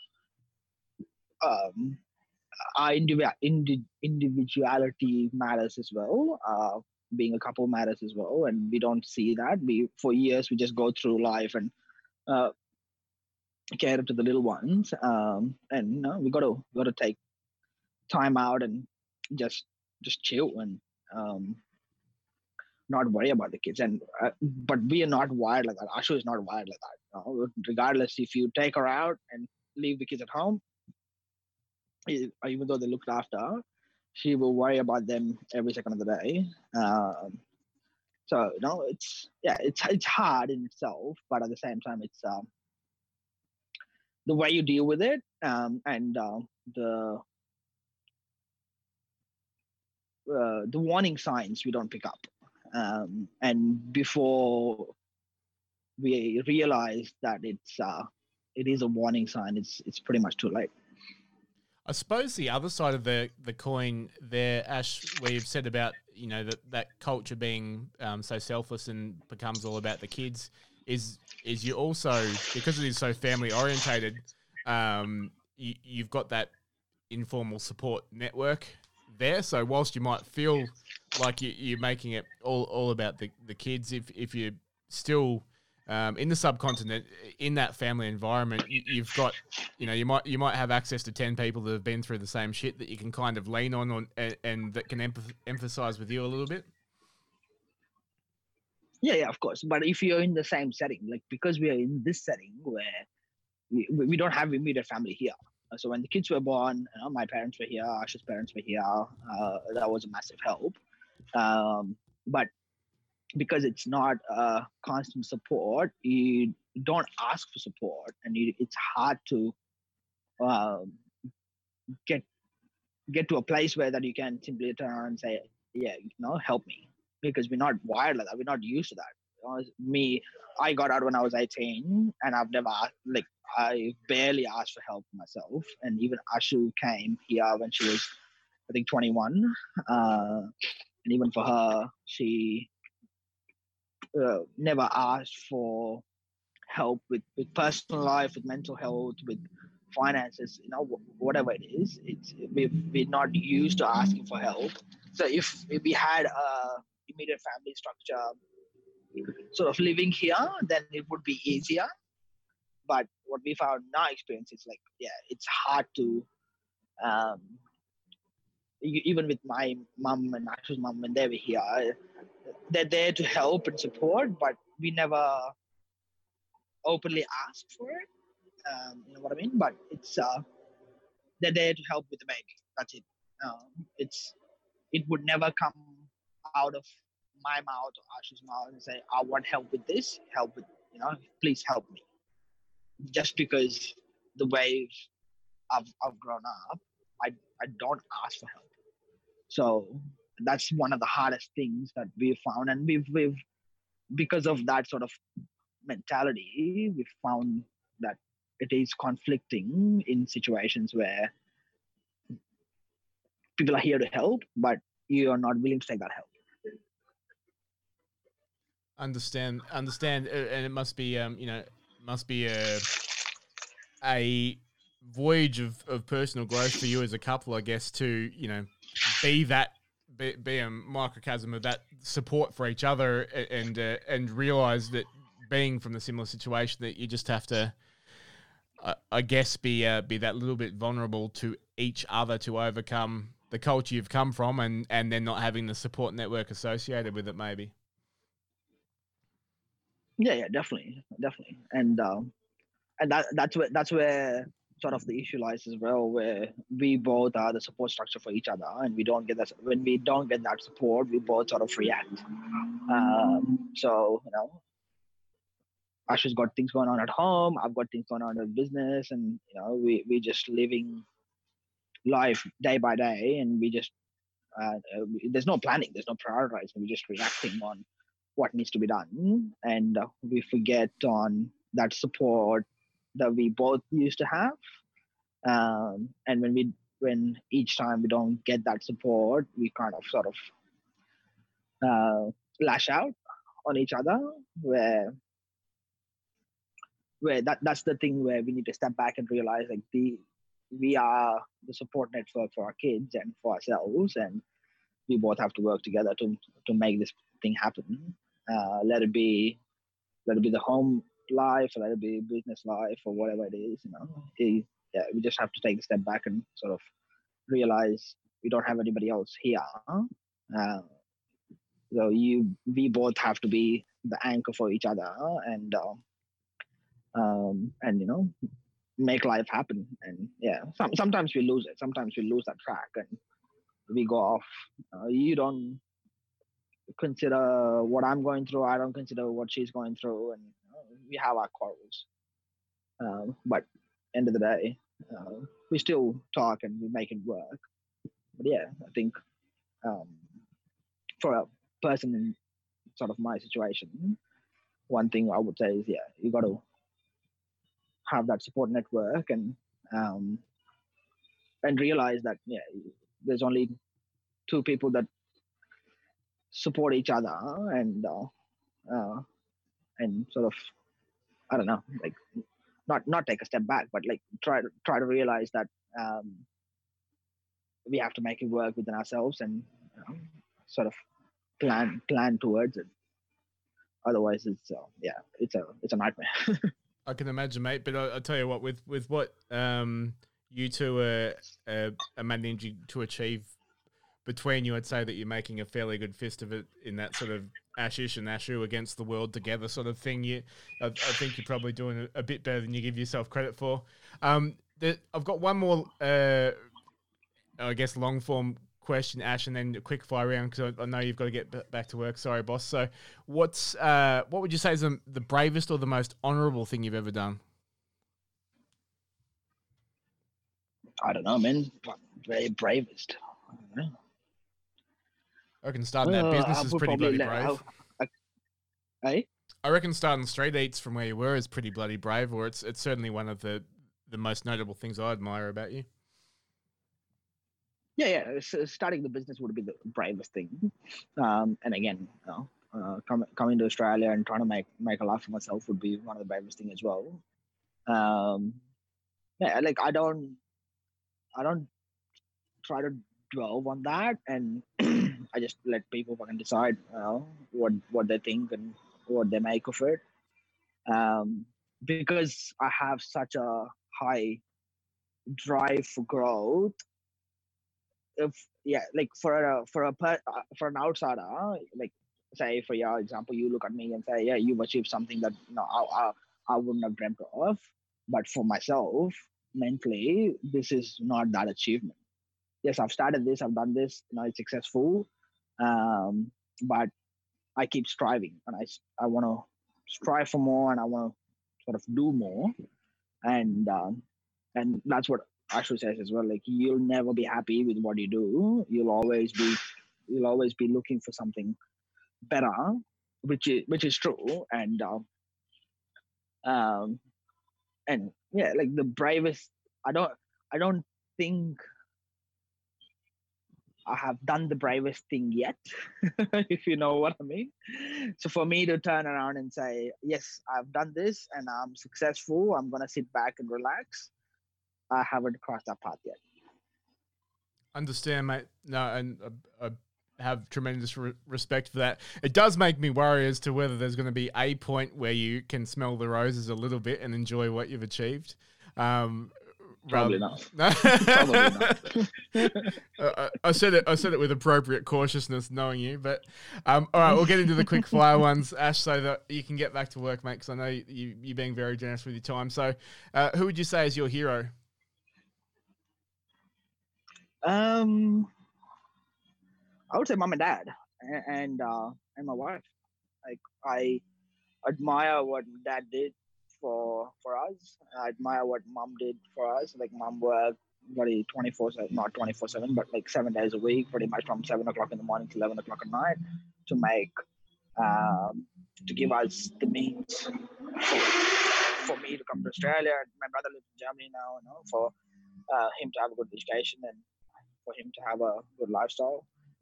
our individuality matters as well. Being a couple matters as well, and we don't see that. For years we just go through life and care to the little ones, and we got to take time out and just chill and not worry about the kids. And but we are not wired like that. Ashu is not wired like that. Regardless, if you take her out and leave the kids at home, even though they're looked after, she will worry about them every second of the day. So it's hard in itself, but at the same time, it's the way you deal with it, and the the warning signs we don't pick up, and before we realize that it is a warning sign, it's pretty much too late. I suppose the other side of the coin there, Ash, where you've said about, that culture being so selfless and becomes all about the kids, is you also, because it is so family orientated, you've got that informal support network there. So whilst you might feel like you're making it all about the kids, if you're still in the subcontinent, in that family environment, you've got, you might have access to 10 people that have been through the same shit that you can kind of lean on and that can emphasize with you a little bit. Yeah, of course. But if you're in the same setting, like, because we are in this setting where we don't have immediate family here. So when the kids were born, my parents were here, Ash's parents were here. That was a massive help. But because it's not constant support, you don't ask for support, and it's hard to get to a place where that you can simply turn around and say, yeah, help me, because we're not wired like that. We're not used to that. Me, I got out when I was 18, and I've never I barely asked for help myself. And even Ashu came here when she was, I think, 21, and even for her, she never asked for help with personal life, with mental health, with finances, whatever it is. We're not used to asking for help. So if we had a immediate family structure sort of living here, then it would be easier. But what we found in our experience is it's hard to, even with my mum and Ashu's mum, when they were here, they're there to help and support, but we never openly asked for it. You know what I mean? But it's they're there to help with the baby. That's it. It would never come out of my mouth or Ashu's mouth and say, I want help with this, help with, please help me. Just because the way I've grown up, I don't ask for help. So that's one of the hardest things that we've found. And we've because of that sort of mentality, we've found that it is conflicting in situations where people are here to help, but you are not willing to take that help. Understand, and it must be, a voyage of personal growth for you as a couple, I guess, to be a microcosm of that support for each other, and realize that being from the similar situation, that you just have to, I guess, be that little bit vulnerable to each other to overcome the culture you've come from, and then not having the support network associated with it, maybe. Yeah, definitely, and that's where sort of the issue lies as well, where we both are the support structure for each other, and we don't get that. When we don't get that support, we both sort of react. So Ashu's got things going on at home, I've got things going on in business, and we just living life day by day, and we just there's no planning, there's no prioritizing, we're just reacting on what needs to be done, and we forget on that support that we both used to have. And when each time we don't get that support, we kind of sort of lash out on each other, where that's the thing where we need to step back and realize we are the support network for our kids and for ourselves, and we both have to work together to make this thing happen. Let it be the home life, or let it be business life, or whatever it is. We just have to take a step back and sort of realize we don't have anybody else here. So we both have to be the anchor for each other, and make life happen. And sometimes we lose it. Sometimes we lose that track, and we go off. You don't consider what I'm going through. I don't consider what she's going through, and we have our quarrels. But end of the day, we still talk and we make it work. But yeah, I think um, for a person in sort of my situation, one thing I would say is, yeah, you got to have that support network um, and realize that, yeah, there's only two people that support each other, and uh, and sort of, I don't know, like not take a step back, but like try to realize that um, we have to make it work within ourselves, and sort of plan towards it. Otherwise, it's yeah, it's a nightmare. I can imagine, mate. But I'll tell you what, with what you two are managing to achieve between you, I'd say that you're making a fairly good fist of it in that sort of Ashish and Ashu against the world together sort of thing. I think you're probably doing a bit better than you give yourself credit for. I've got one more, I guess, long form question, Ash, and then a quick fire round because I know you've got to get back to work. Sorry, boss. So, what would you say is the bravest or the most honourable thing you've ever done? I don't know, man. Very bravest. I don't know. I reckon starting that business is pretty bloody brave. Hey? I reckon starting street eats from where you were is pretty bloody brave, or it's certainly one of the most notable things I admire about you. Yeah. So starting the business would be the bravest thing. And again, coming to Australia and trying to make a life for myself would be one of the bravest thing as well. Yeah, like I don't try to dwell on that, and I just let people fucking decide, what they think and what they make of it. Because I have such a high drive for growth. If yeah, like for an outsider, like say for your example, you look at me and say, yeah, you've achieved something that I wouldn't have dreamt of. But for myself, mentally, this is not that achievement. Yes, I've started this, I've done this, it's successful, but I keep striving, and I want to strive for more, and I want to sort of do more, and that's what Ashu says as well. Like, you'll never be happy with what you do. You'll always be looking for something better, which is true, um, and yeah, like the bravest. I don't think I have done the bravest thing yet, if you know what I mean. So for me to turn around and say, yes, I've done this and I'm successful, I'm going to sit back and relax, I haven't crossed that path yet. Understand, mate. No, and I have tremendous respect for that. It does make me worry as to whether there's going to be a point where you can smell the roses a little bit and enjoy what you've achieved. Probably not. Probably not. I said it with appropriate cautiousness, knowing you. But all right, we'll get into the quick fire ones, Ash, so that you can get back to work, mate. Because I know you're being very generous with your time. So, who would you say is your hero? I would say mom and dad, and my wife. Like, I admire what dad did for us. I admire what mom did for us. Like, mom worked bloody 24/7, not 24/7, but like 7 days a week, pretty much from 7 o'clock in the morning to 11 o'clock at night, to make to give us the means for me to come to Australia. My brother lives in Germany now, for him to have a good education and for him to have a good lifestyle.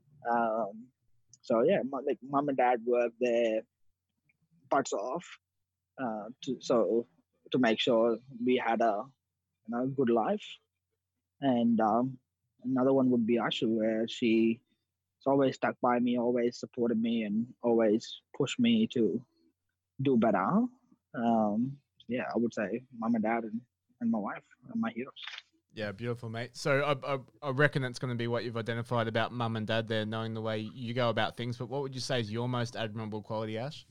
So yeah, like mom and dad worked their butts off to make sure we had a good life. And another one would be Ashu, where she's always stuck by me, always supported me, and always pushed me to do better. Yeah, I would say mom and dad and my wife are my heroes. Yeah, beautiful, mate. So I reckon that's going to be what you've identified about mum and dad there, knowing the way you go about things. But what would you say is your most admirable quality, Ash?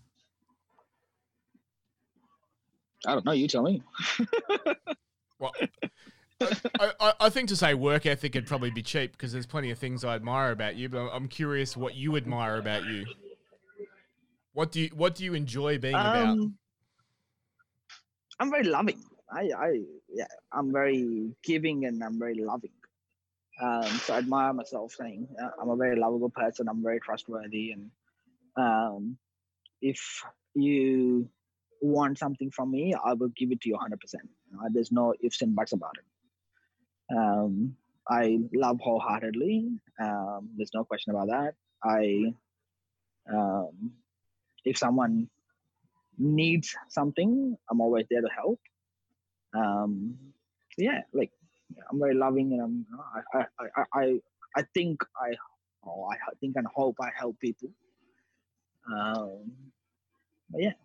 I don't know. You tell me. Well, I think to say work ethic would probably be cheap because there's plenty of things I admire about you, but I'm curious what you admire about you. What do you enjoy being about? I'm very loving. I'm very giving and I'm very loving. So I admire myself saying I'm a very lovable person. I'm very trustworthy, and if you want something from me, I will give it to you 100%. There's no ifs and buts about it. I love wholeheartedly. There's no question about that. If someone needs something, I'm always there to help. Yeah, like I'm very loving, and I think I think and hope I help people. But yeah,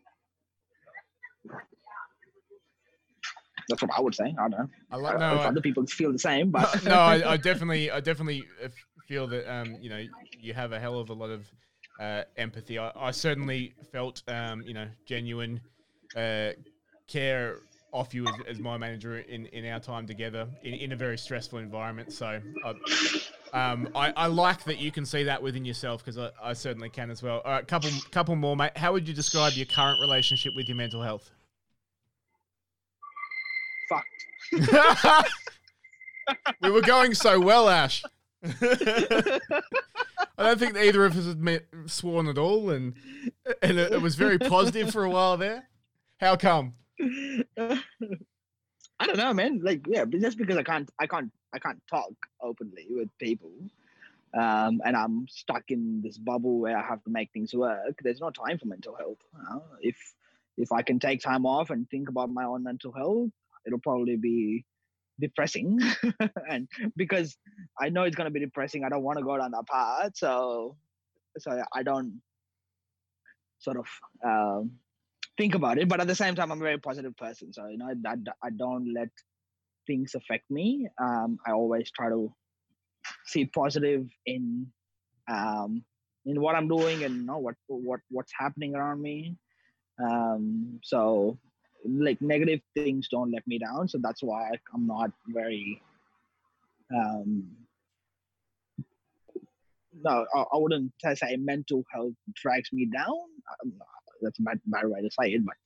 that's what I would say. I don't know. If other people feel the same, but no, I definitely feel that you have a hell of a lot of empathy. I certainly felt genuine care off you as my manager in our time together in a very stressful environment. So I like that you can see that within yourself, because I certainly can as well. All right, couple more, mate. How would you describe your current relationship with your mental health? Fucked. We were going so well, Ash. I don't think either of us had sworn at all, and it was very positive for a while there. How come? I don't know, man. Like, yeah, but just because I can't talk openly with people, and I'm stuck in this bubble where I have to make things work. There's no time for mental health. If I can take time off and think about my own mental health, it'll probably be depressing, and because I know it's gonna be depressing, I don't want to go down that path. So I don't sort of think about it, but at the same time, I'm a very positive person. So I don't let things affect me. I always try to see positive in what I'm doing and what's happening around me. So like negative things don't let me down. So that's why I'm not very. No, I wouldn't say mental health drags me down. That's a bad way to say it, but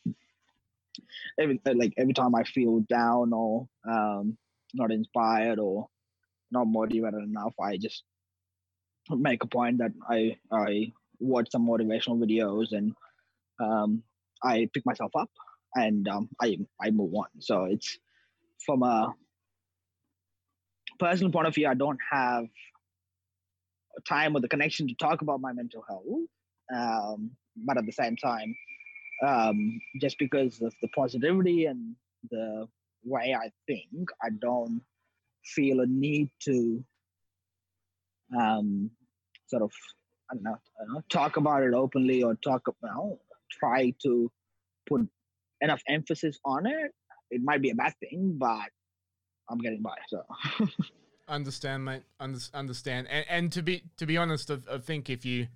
every time I feel down or not inspired or not motivated enough, I just make a point that I watch some motivational videos and I pick myself up and I move on. So it's from a personal point of view, I don't have time or the connection to talk about my mental health, but at the same time, just because of the positivity and the way I think, I don't feel a need to sort of I don't know talk about it openly or try to put enough emphasis on it. It might be a bad thing, but I'm getting by. So understand, mate. Understand. And to be honest, I think if you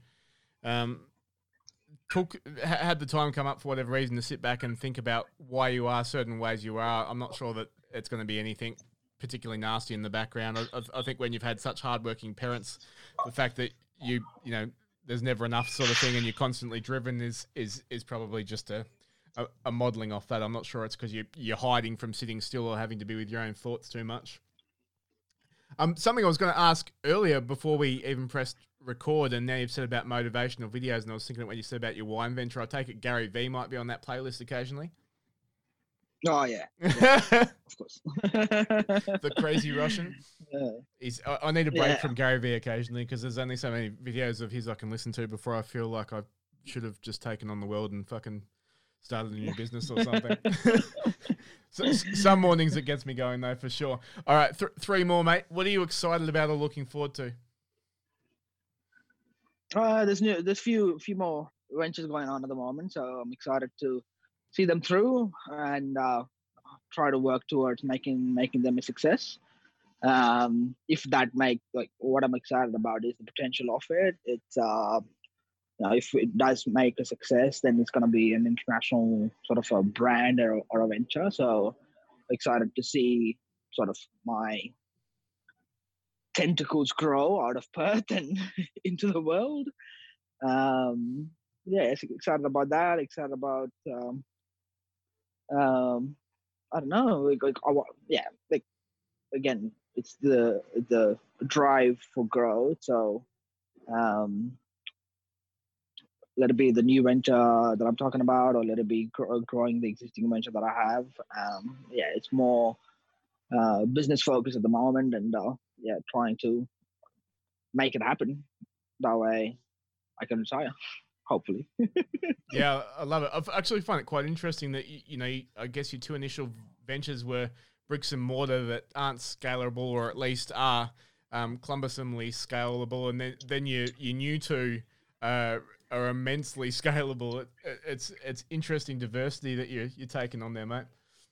had the time come up for whatever reason to sit back and think about why you are certain ways you are, I'm not sure that it's going to be anything particularly nasty in the background. I think when you've had such hardworking parents, the fact that you know there's never enough sort of thing and you're constantly driven is probably just a modelling off that. I'm not sure it's because you're hiding from sitting still or having to be with your own thoughts too much. Something I was going to ask earlier before we even pressed record, and now you've said about motivational videos, and I was thinking when you said about your wine venture, I take it Gary Vee might be on that playlist occasionally. Oh yeah, of course. The crazy Russian. Yeah. I need a break from Gary Vee occasionally because there's only so many videos of his I can listen to before I feel like I should have just taken on the world and fucking started a new business or something. So, some mornings it gets me going though, for sure. All right, three more, mate. What are you excited about or looking forward to? There's few more ventures going on at the moment, so I'm excited to see them through and try to work towards making them a success. If that what I'm excited about is the potential of it. It's if it does make a success, then it's going to be an international sort of a brand or a venture. So excited to see sort of my tentacles grow out of Perth and into the world. Yeah, excited about that. Excited about I don't know, yeah, like again, it's the drive for growth. So let it be the new venture that I'm talking about, or let it be growing the existing venture that I have. Yeah, it's more business focused at the moment, and yeah, trying to make it happen. That way, I can retire, hopefully. Yeah, I love it. I actually find it quite interesting that I guess your two initial ventures were bricks and mortar that aren't scalable, or at least are cumbersomely scalable, and then your new two are immensely scalable. It's interesting diversity that you're taking on there, mate.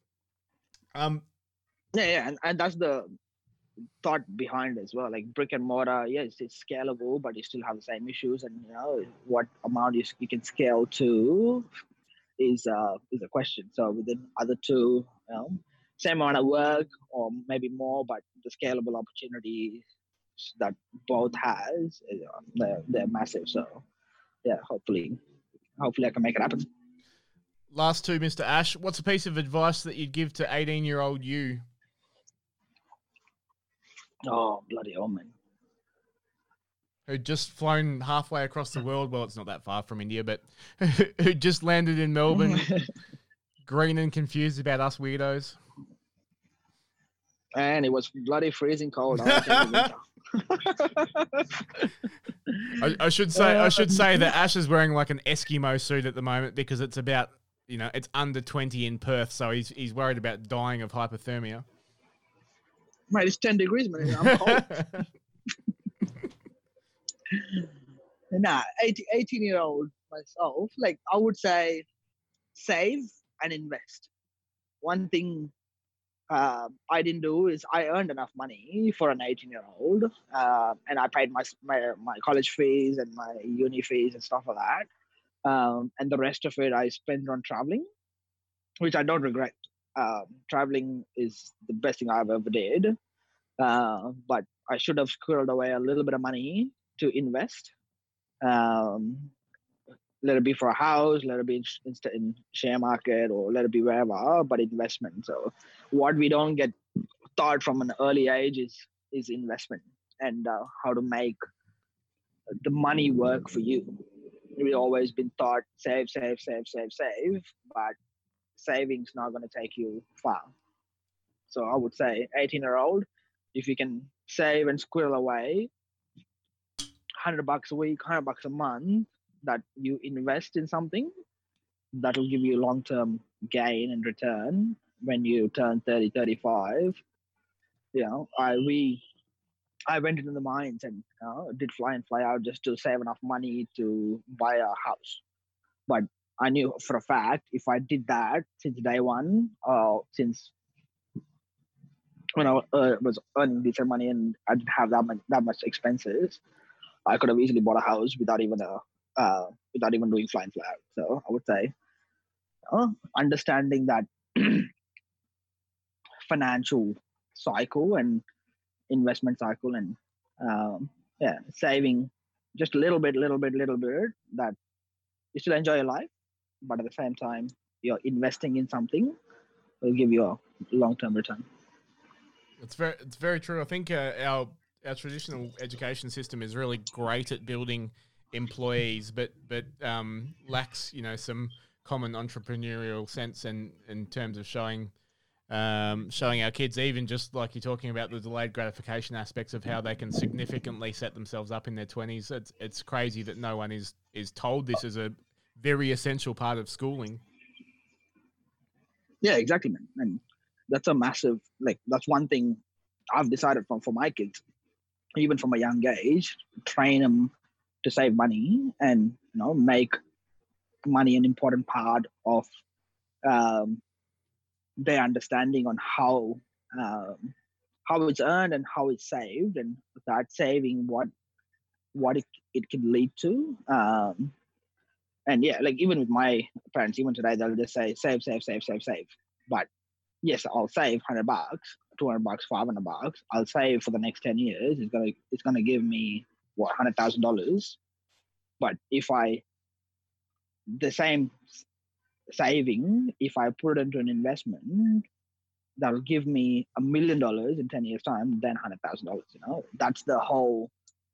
Yeah, and that's the thought behind as well. Like brick and mortar, yes, it's scalable, but you still have the same issues, and what amount you can scale to is a question. So within other two, same amount of work or maybe more, but the scalable opportunities that both has, they're massive. So yeah, hopefully I can make it happen. Last two, Mr. Ash, what's a piece of advice that you'd give to 18-year-old you? Oh, bloody hell, man. Who'd just flown halfway across the world. Well, it's not that far from India, but who just landed in Melbourne, green and confused about us weirdos. And it was bloody freezing cold. I should say that Ash is wearing like an Eskimo suit at the moment because it's about, it's under 20 in Perth, so he's worried about dying of hypothermia. Mate, it's 10 degrees, man. I'm cold. Nah, 18-year-old myself, like I would say save and invest. One thing I didn't do is I earned enough money for an 18-year-old, and I paid my college fees and my uni fees and stuff like that. And the rest of it I spent on traveling, which I don't regret. Traveling is the best thing I've ever did. But I should have squirreled away a little bit of money to invest. Let it be for a house, let it be in share market, or let it be wherever, but investment. So what we don't get taught from an early age is investment, and how to make the money work for you. We've always been taught save, but saving's not going to take you far. So I would say 18-year-old, if you can save and squirrel away $100 a week, $100 a month that you invest in something, that will give you long-term gain and return when you turn 30, 35. I went into the mines and did fly in, fly out just to save enough money to buy a house. But I knew for a fact if I did that since day one, since when I was earning decent money and I didn't have that much expenses, I could have easily bought a house without even doing fly in, fly out. So I would say understanding that financial cycle and investment cycle, and saving just a little bit that you still enjoy your life, but at the same time you're investing in something will give you a long-term return. It's very true. I think our traditional education system is really great at building employees, but lacks some common entrepreneurial sense and in terms of showing our kids, even just like you're talking about the delayed gratification aspects of how they can significantly set themselves up in their 20s. It's crazy that no one is told this as a very essential part of schooling. Yeah, exactly, man. And that's a massive, that's one thing I've decided for my kids, even from a young age, train them to save money and make money an important part of their understanding on how it's earned and how it's saved, and that saving what it can lead to. And yeah, like even with my parents, even today, they'll just say save. But yes, I'll save $100, $200, $500, I'll save for the next 10 years. It's gonna give me what, $100,000. But if the same saving, if I put it into an investment, that'll give me $1 million in 10 years time, then $100,000. That's the whole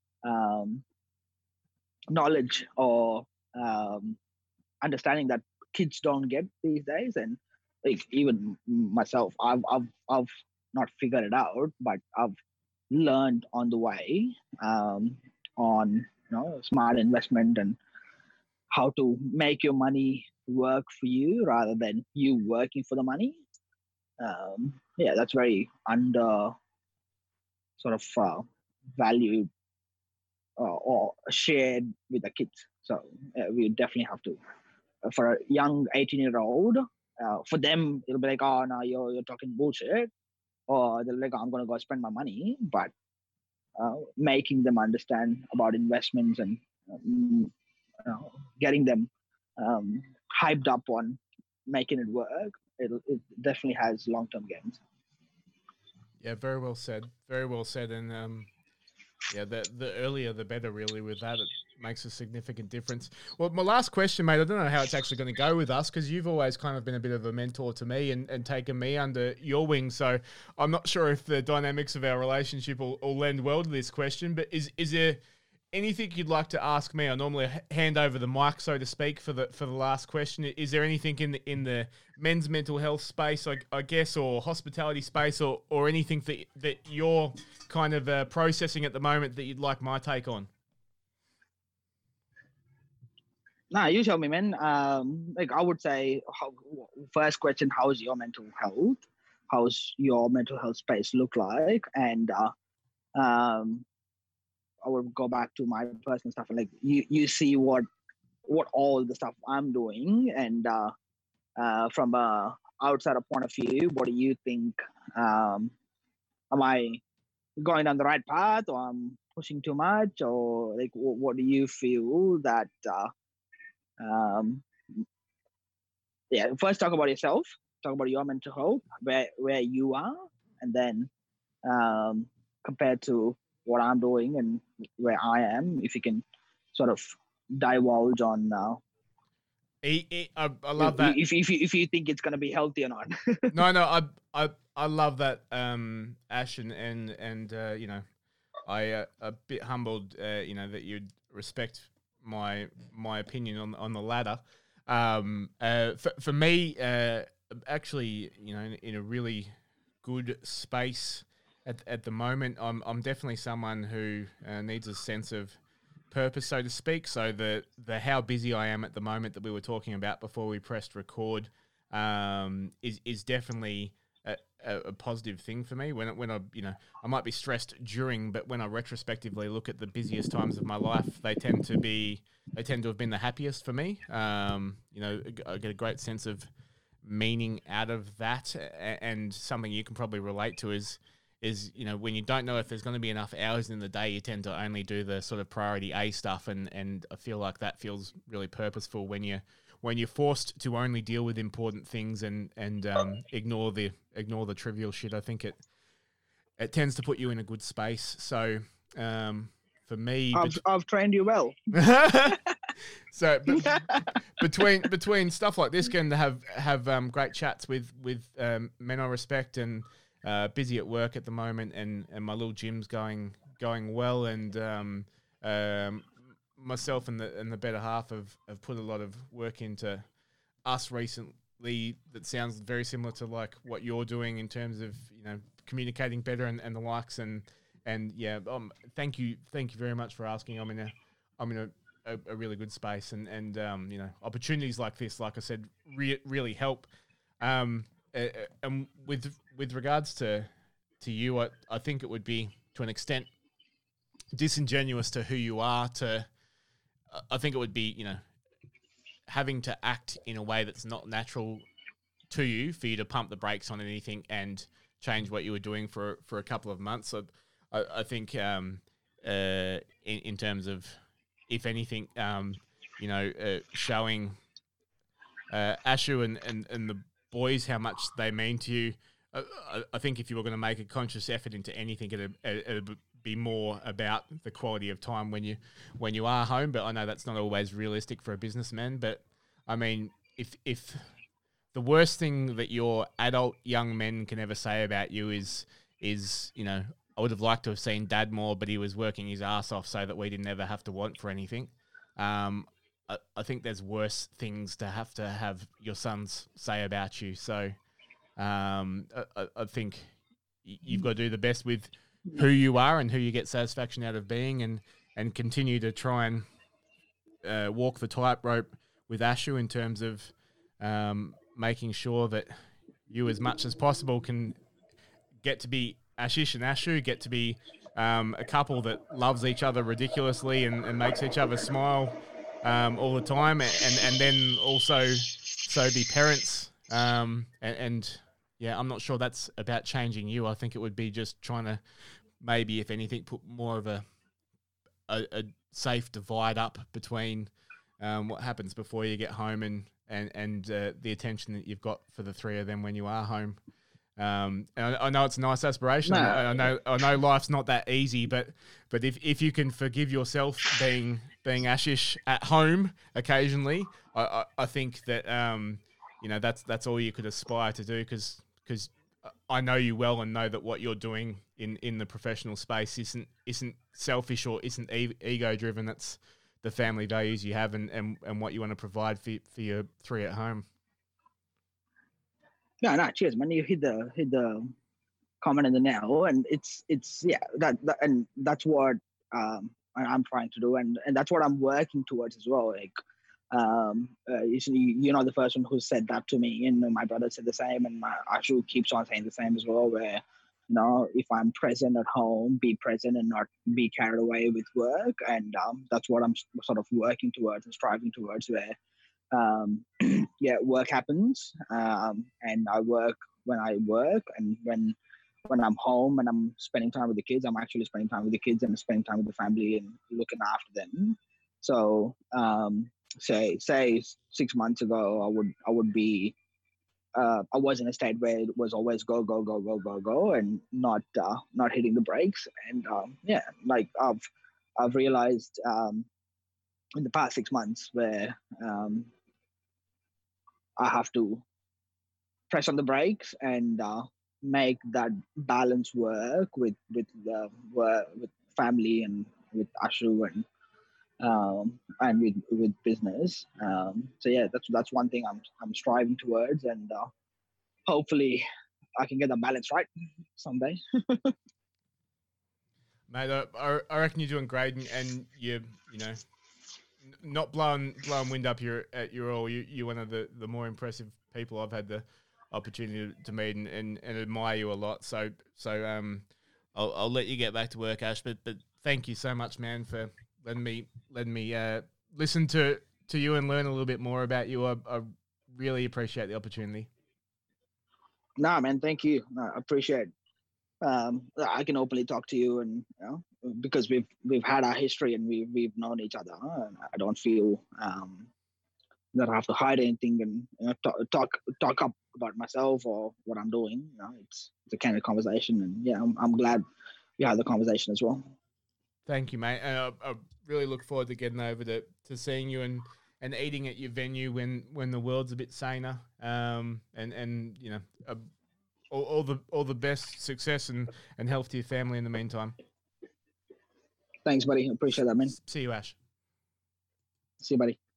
knowledge or understanding that kids don't get these days. And like, even myself, I've not figured it out, but I've learned on the way on smart investment and how to make your money work for you rather than you working for the money. That's very under sort of valued or shared with the kids. So we definitely have to, for a young 18-year-old, for them, it'll be like, oh, no, you're talking bullshit. Or they're like, oh, I'm going to go spend my money. But making them understand about investments and getting them hyped up on making it work, it definitely has long-term gains. Yeah, very well said. Very well said. And the earlier the better, really, with that. It makes a significant difference. Well, my last question, mate, I don't know how it's actually going to go with us because you've always kind of been a bit of a mentor to me and taken me under your wing. So I'm not sure if the dynamics of our relationship will lend well to this question, but is there anything you'd like to ask me? I normally hand over the mic, so to speak, for the last question. Is there anything in the men's mental health space, I guess, or hospitality space, or anything that you're kind of processing at the moment that you'd like my take on? Nah, you tell me, man. Like I would say, first question: how's your mental health? How's your mental health space look like? And I would go back to my personal stuff and like you see what all the stuff I'm doing, and from a outsider point of view, what do you think? Am I going down the right path, or I'm pushing too much, or like what do you feel that? First talk about yourself, talk about your mental health, where you are, and then compared to what I'm doing and where I am, if you can sort of divulge on I love that. If you think it's going to be healthy or not. No, I love that, Ash, and I a bit humbled, that you'd respect my opinion on the latter. For me, actually, in a really good space at the moment. I'm definitely someone who needs a sense of purpose, so to speak. So the how busy I am at the moment that we were talking about before we pressed record is definitely a positive thing for me. When I I might be stressed during, but when I retrospectively look at the busiest times of my life, they tend to have been the happiest for me. I get a great sense of meaning out of that, and something you can probably relate to is when you don't know if there's going to be enough hours in the day, you tend to only do the sort of priority A stuff, and I feel like that feels really purposeful when you're forced to only deal with important things and ignore the trivial shit. I think it tends to put you in a good space. So for me, I've trained you well. So between stuff like this, getting to have great chats with men I respect, and busy at work at the moment, and my little gym's going well, and myself and the better half have put a lot of work into us recently that sounds very similar to like what you're doing in terms of communicating better and the likes, and yeah, thank you very much for asking. I'm in a really good space, and opportunities like this, like I said, really help. And with regards to you, I think it would be to an extent disingenuous to who you are. I think it would be having to act in a way that's not natural to you for you to pump the brakes on anything and change what you were doing for a couple of months. So I think in terms of, if anything, showing Ashu and the boys how much they mean to you. I think if you were going to make a conscious effort into anything, it'd be more about the quality of time when you are home. But I know that's not always realistic for a businessman. But I mean, if the worst thing that your adult young men can ever say about you is I would have liked to have seen Dad more, but he was working his ass off so that we didn't ever have to want for anything. I think there's worse things to have your sons say about you. So I think you've got to do the best with who you are and who you get satisfaction out of being, and continue to try and walk the tightrope with Ashu in terms of making sure that you, as much as possible, can get to be Ashish and Ashu, get to be a couple that loves each other ridiculously and makes each other smile all the time, and then also be parents. And yeah, I'm not sure that's about changing you. I think it would be just trying to maybe, if anything, put more of a safe divide up between what happens before you get home and the attention that you've got for the three of them when you are home. And I know it's a nice aspiration. No. I know life's not that easy, but if you can forgive yourself being Ashish at home occasionally, I think that that's all you could aspire to do, because I know you well and know that what you're doing in the professional space isn't selfish or isn't ego driven. That's the family values you have and what you want to provide for your three at home. No, cheers, man. You hit the comment in the nail, and it's that and that's what I'm trying to do, and that's what I'm working towards as well. Like, you're not the first one who said that to me, and my brother said the same, and my Ashu keeps on saying the same as well. Where if I'm present at home, be present and not be carried away with work, and that's what I'm sort of working towards and striving towards. Where work happens, and I work when I work, and when I'm home and I'm spending time with the kids, I'm actually spending time with the kids and spending time with the family and looking after them. So say 6 months ago, I would be I was in a state where it was always go and not hitting the brakes. And like I've realized in the past 6 months where I have to press on the brakes and make that balance work with family and with Ashu and with business. So yeah, that's one thing I'm striving towards, and hopefully I can get the balance right someday. Mate, I reckon you're doing great, and you're not blowing wind up at your all. You're one of the more impressive people I've had the opportunity to meet and admire you a lot. So I'll let you get back to work, Ash. But thank you so much, man, for letting me listen to you and learn a little bit more about you. I really appreciate the opportunity. Nah, man, thank you. I appreciate. I can openly talk to you, and because we've had our history and we've known each other. And I don't feel that I have to hide anything and talk up about myself or what I'm doing. It's a candid conversation, and yeah, I'm glad we had the conversation as well. Thank you, mate. And I really look forward to getting over to seeing you and eating at your venue when the world's a bit saner. And all the best success and health to your family in the meantime. Thanks, buddy. Appreciate that, man. See you, Ash. See you, buddy.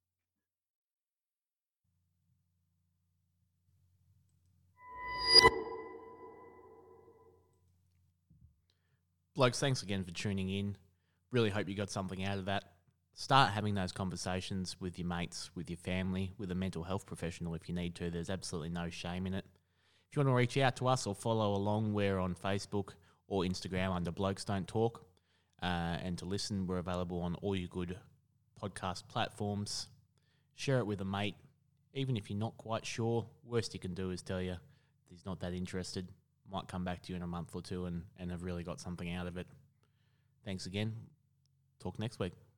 Blokes, thanks again for tuning in. Really hope you got something out of that. Start having those conversations with your mates, with your family, with a mental health professional if you need to. There's absolutely no shame in it. If you want to reach out to us or follow along, we're on Facebook or Instagram under Blokes Don't Talk. And to listen, we're available on all your good podcast platforms. Share it with a mate. Even if you're not quite sure, worst you can do is tell you he's not that interested. Might come back to you in a month or two and have really got something out of it. Thanks again. Talk next week.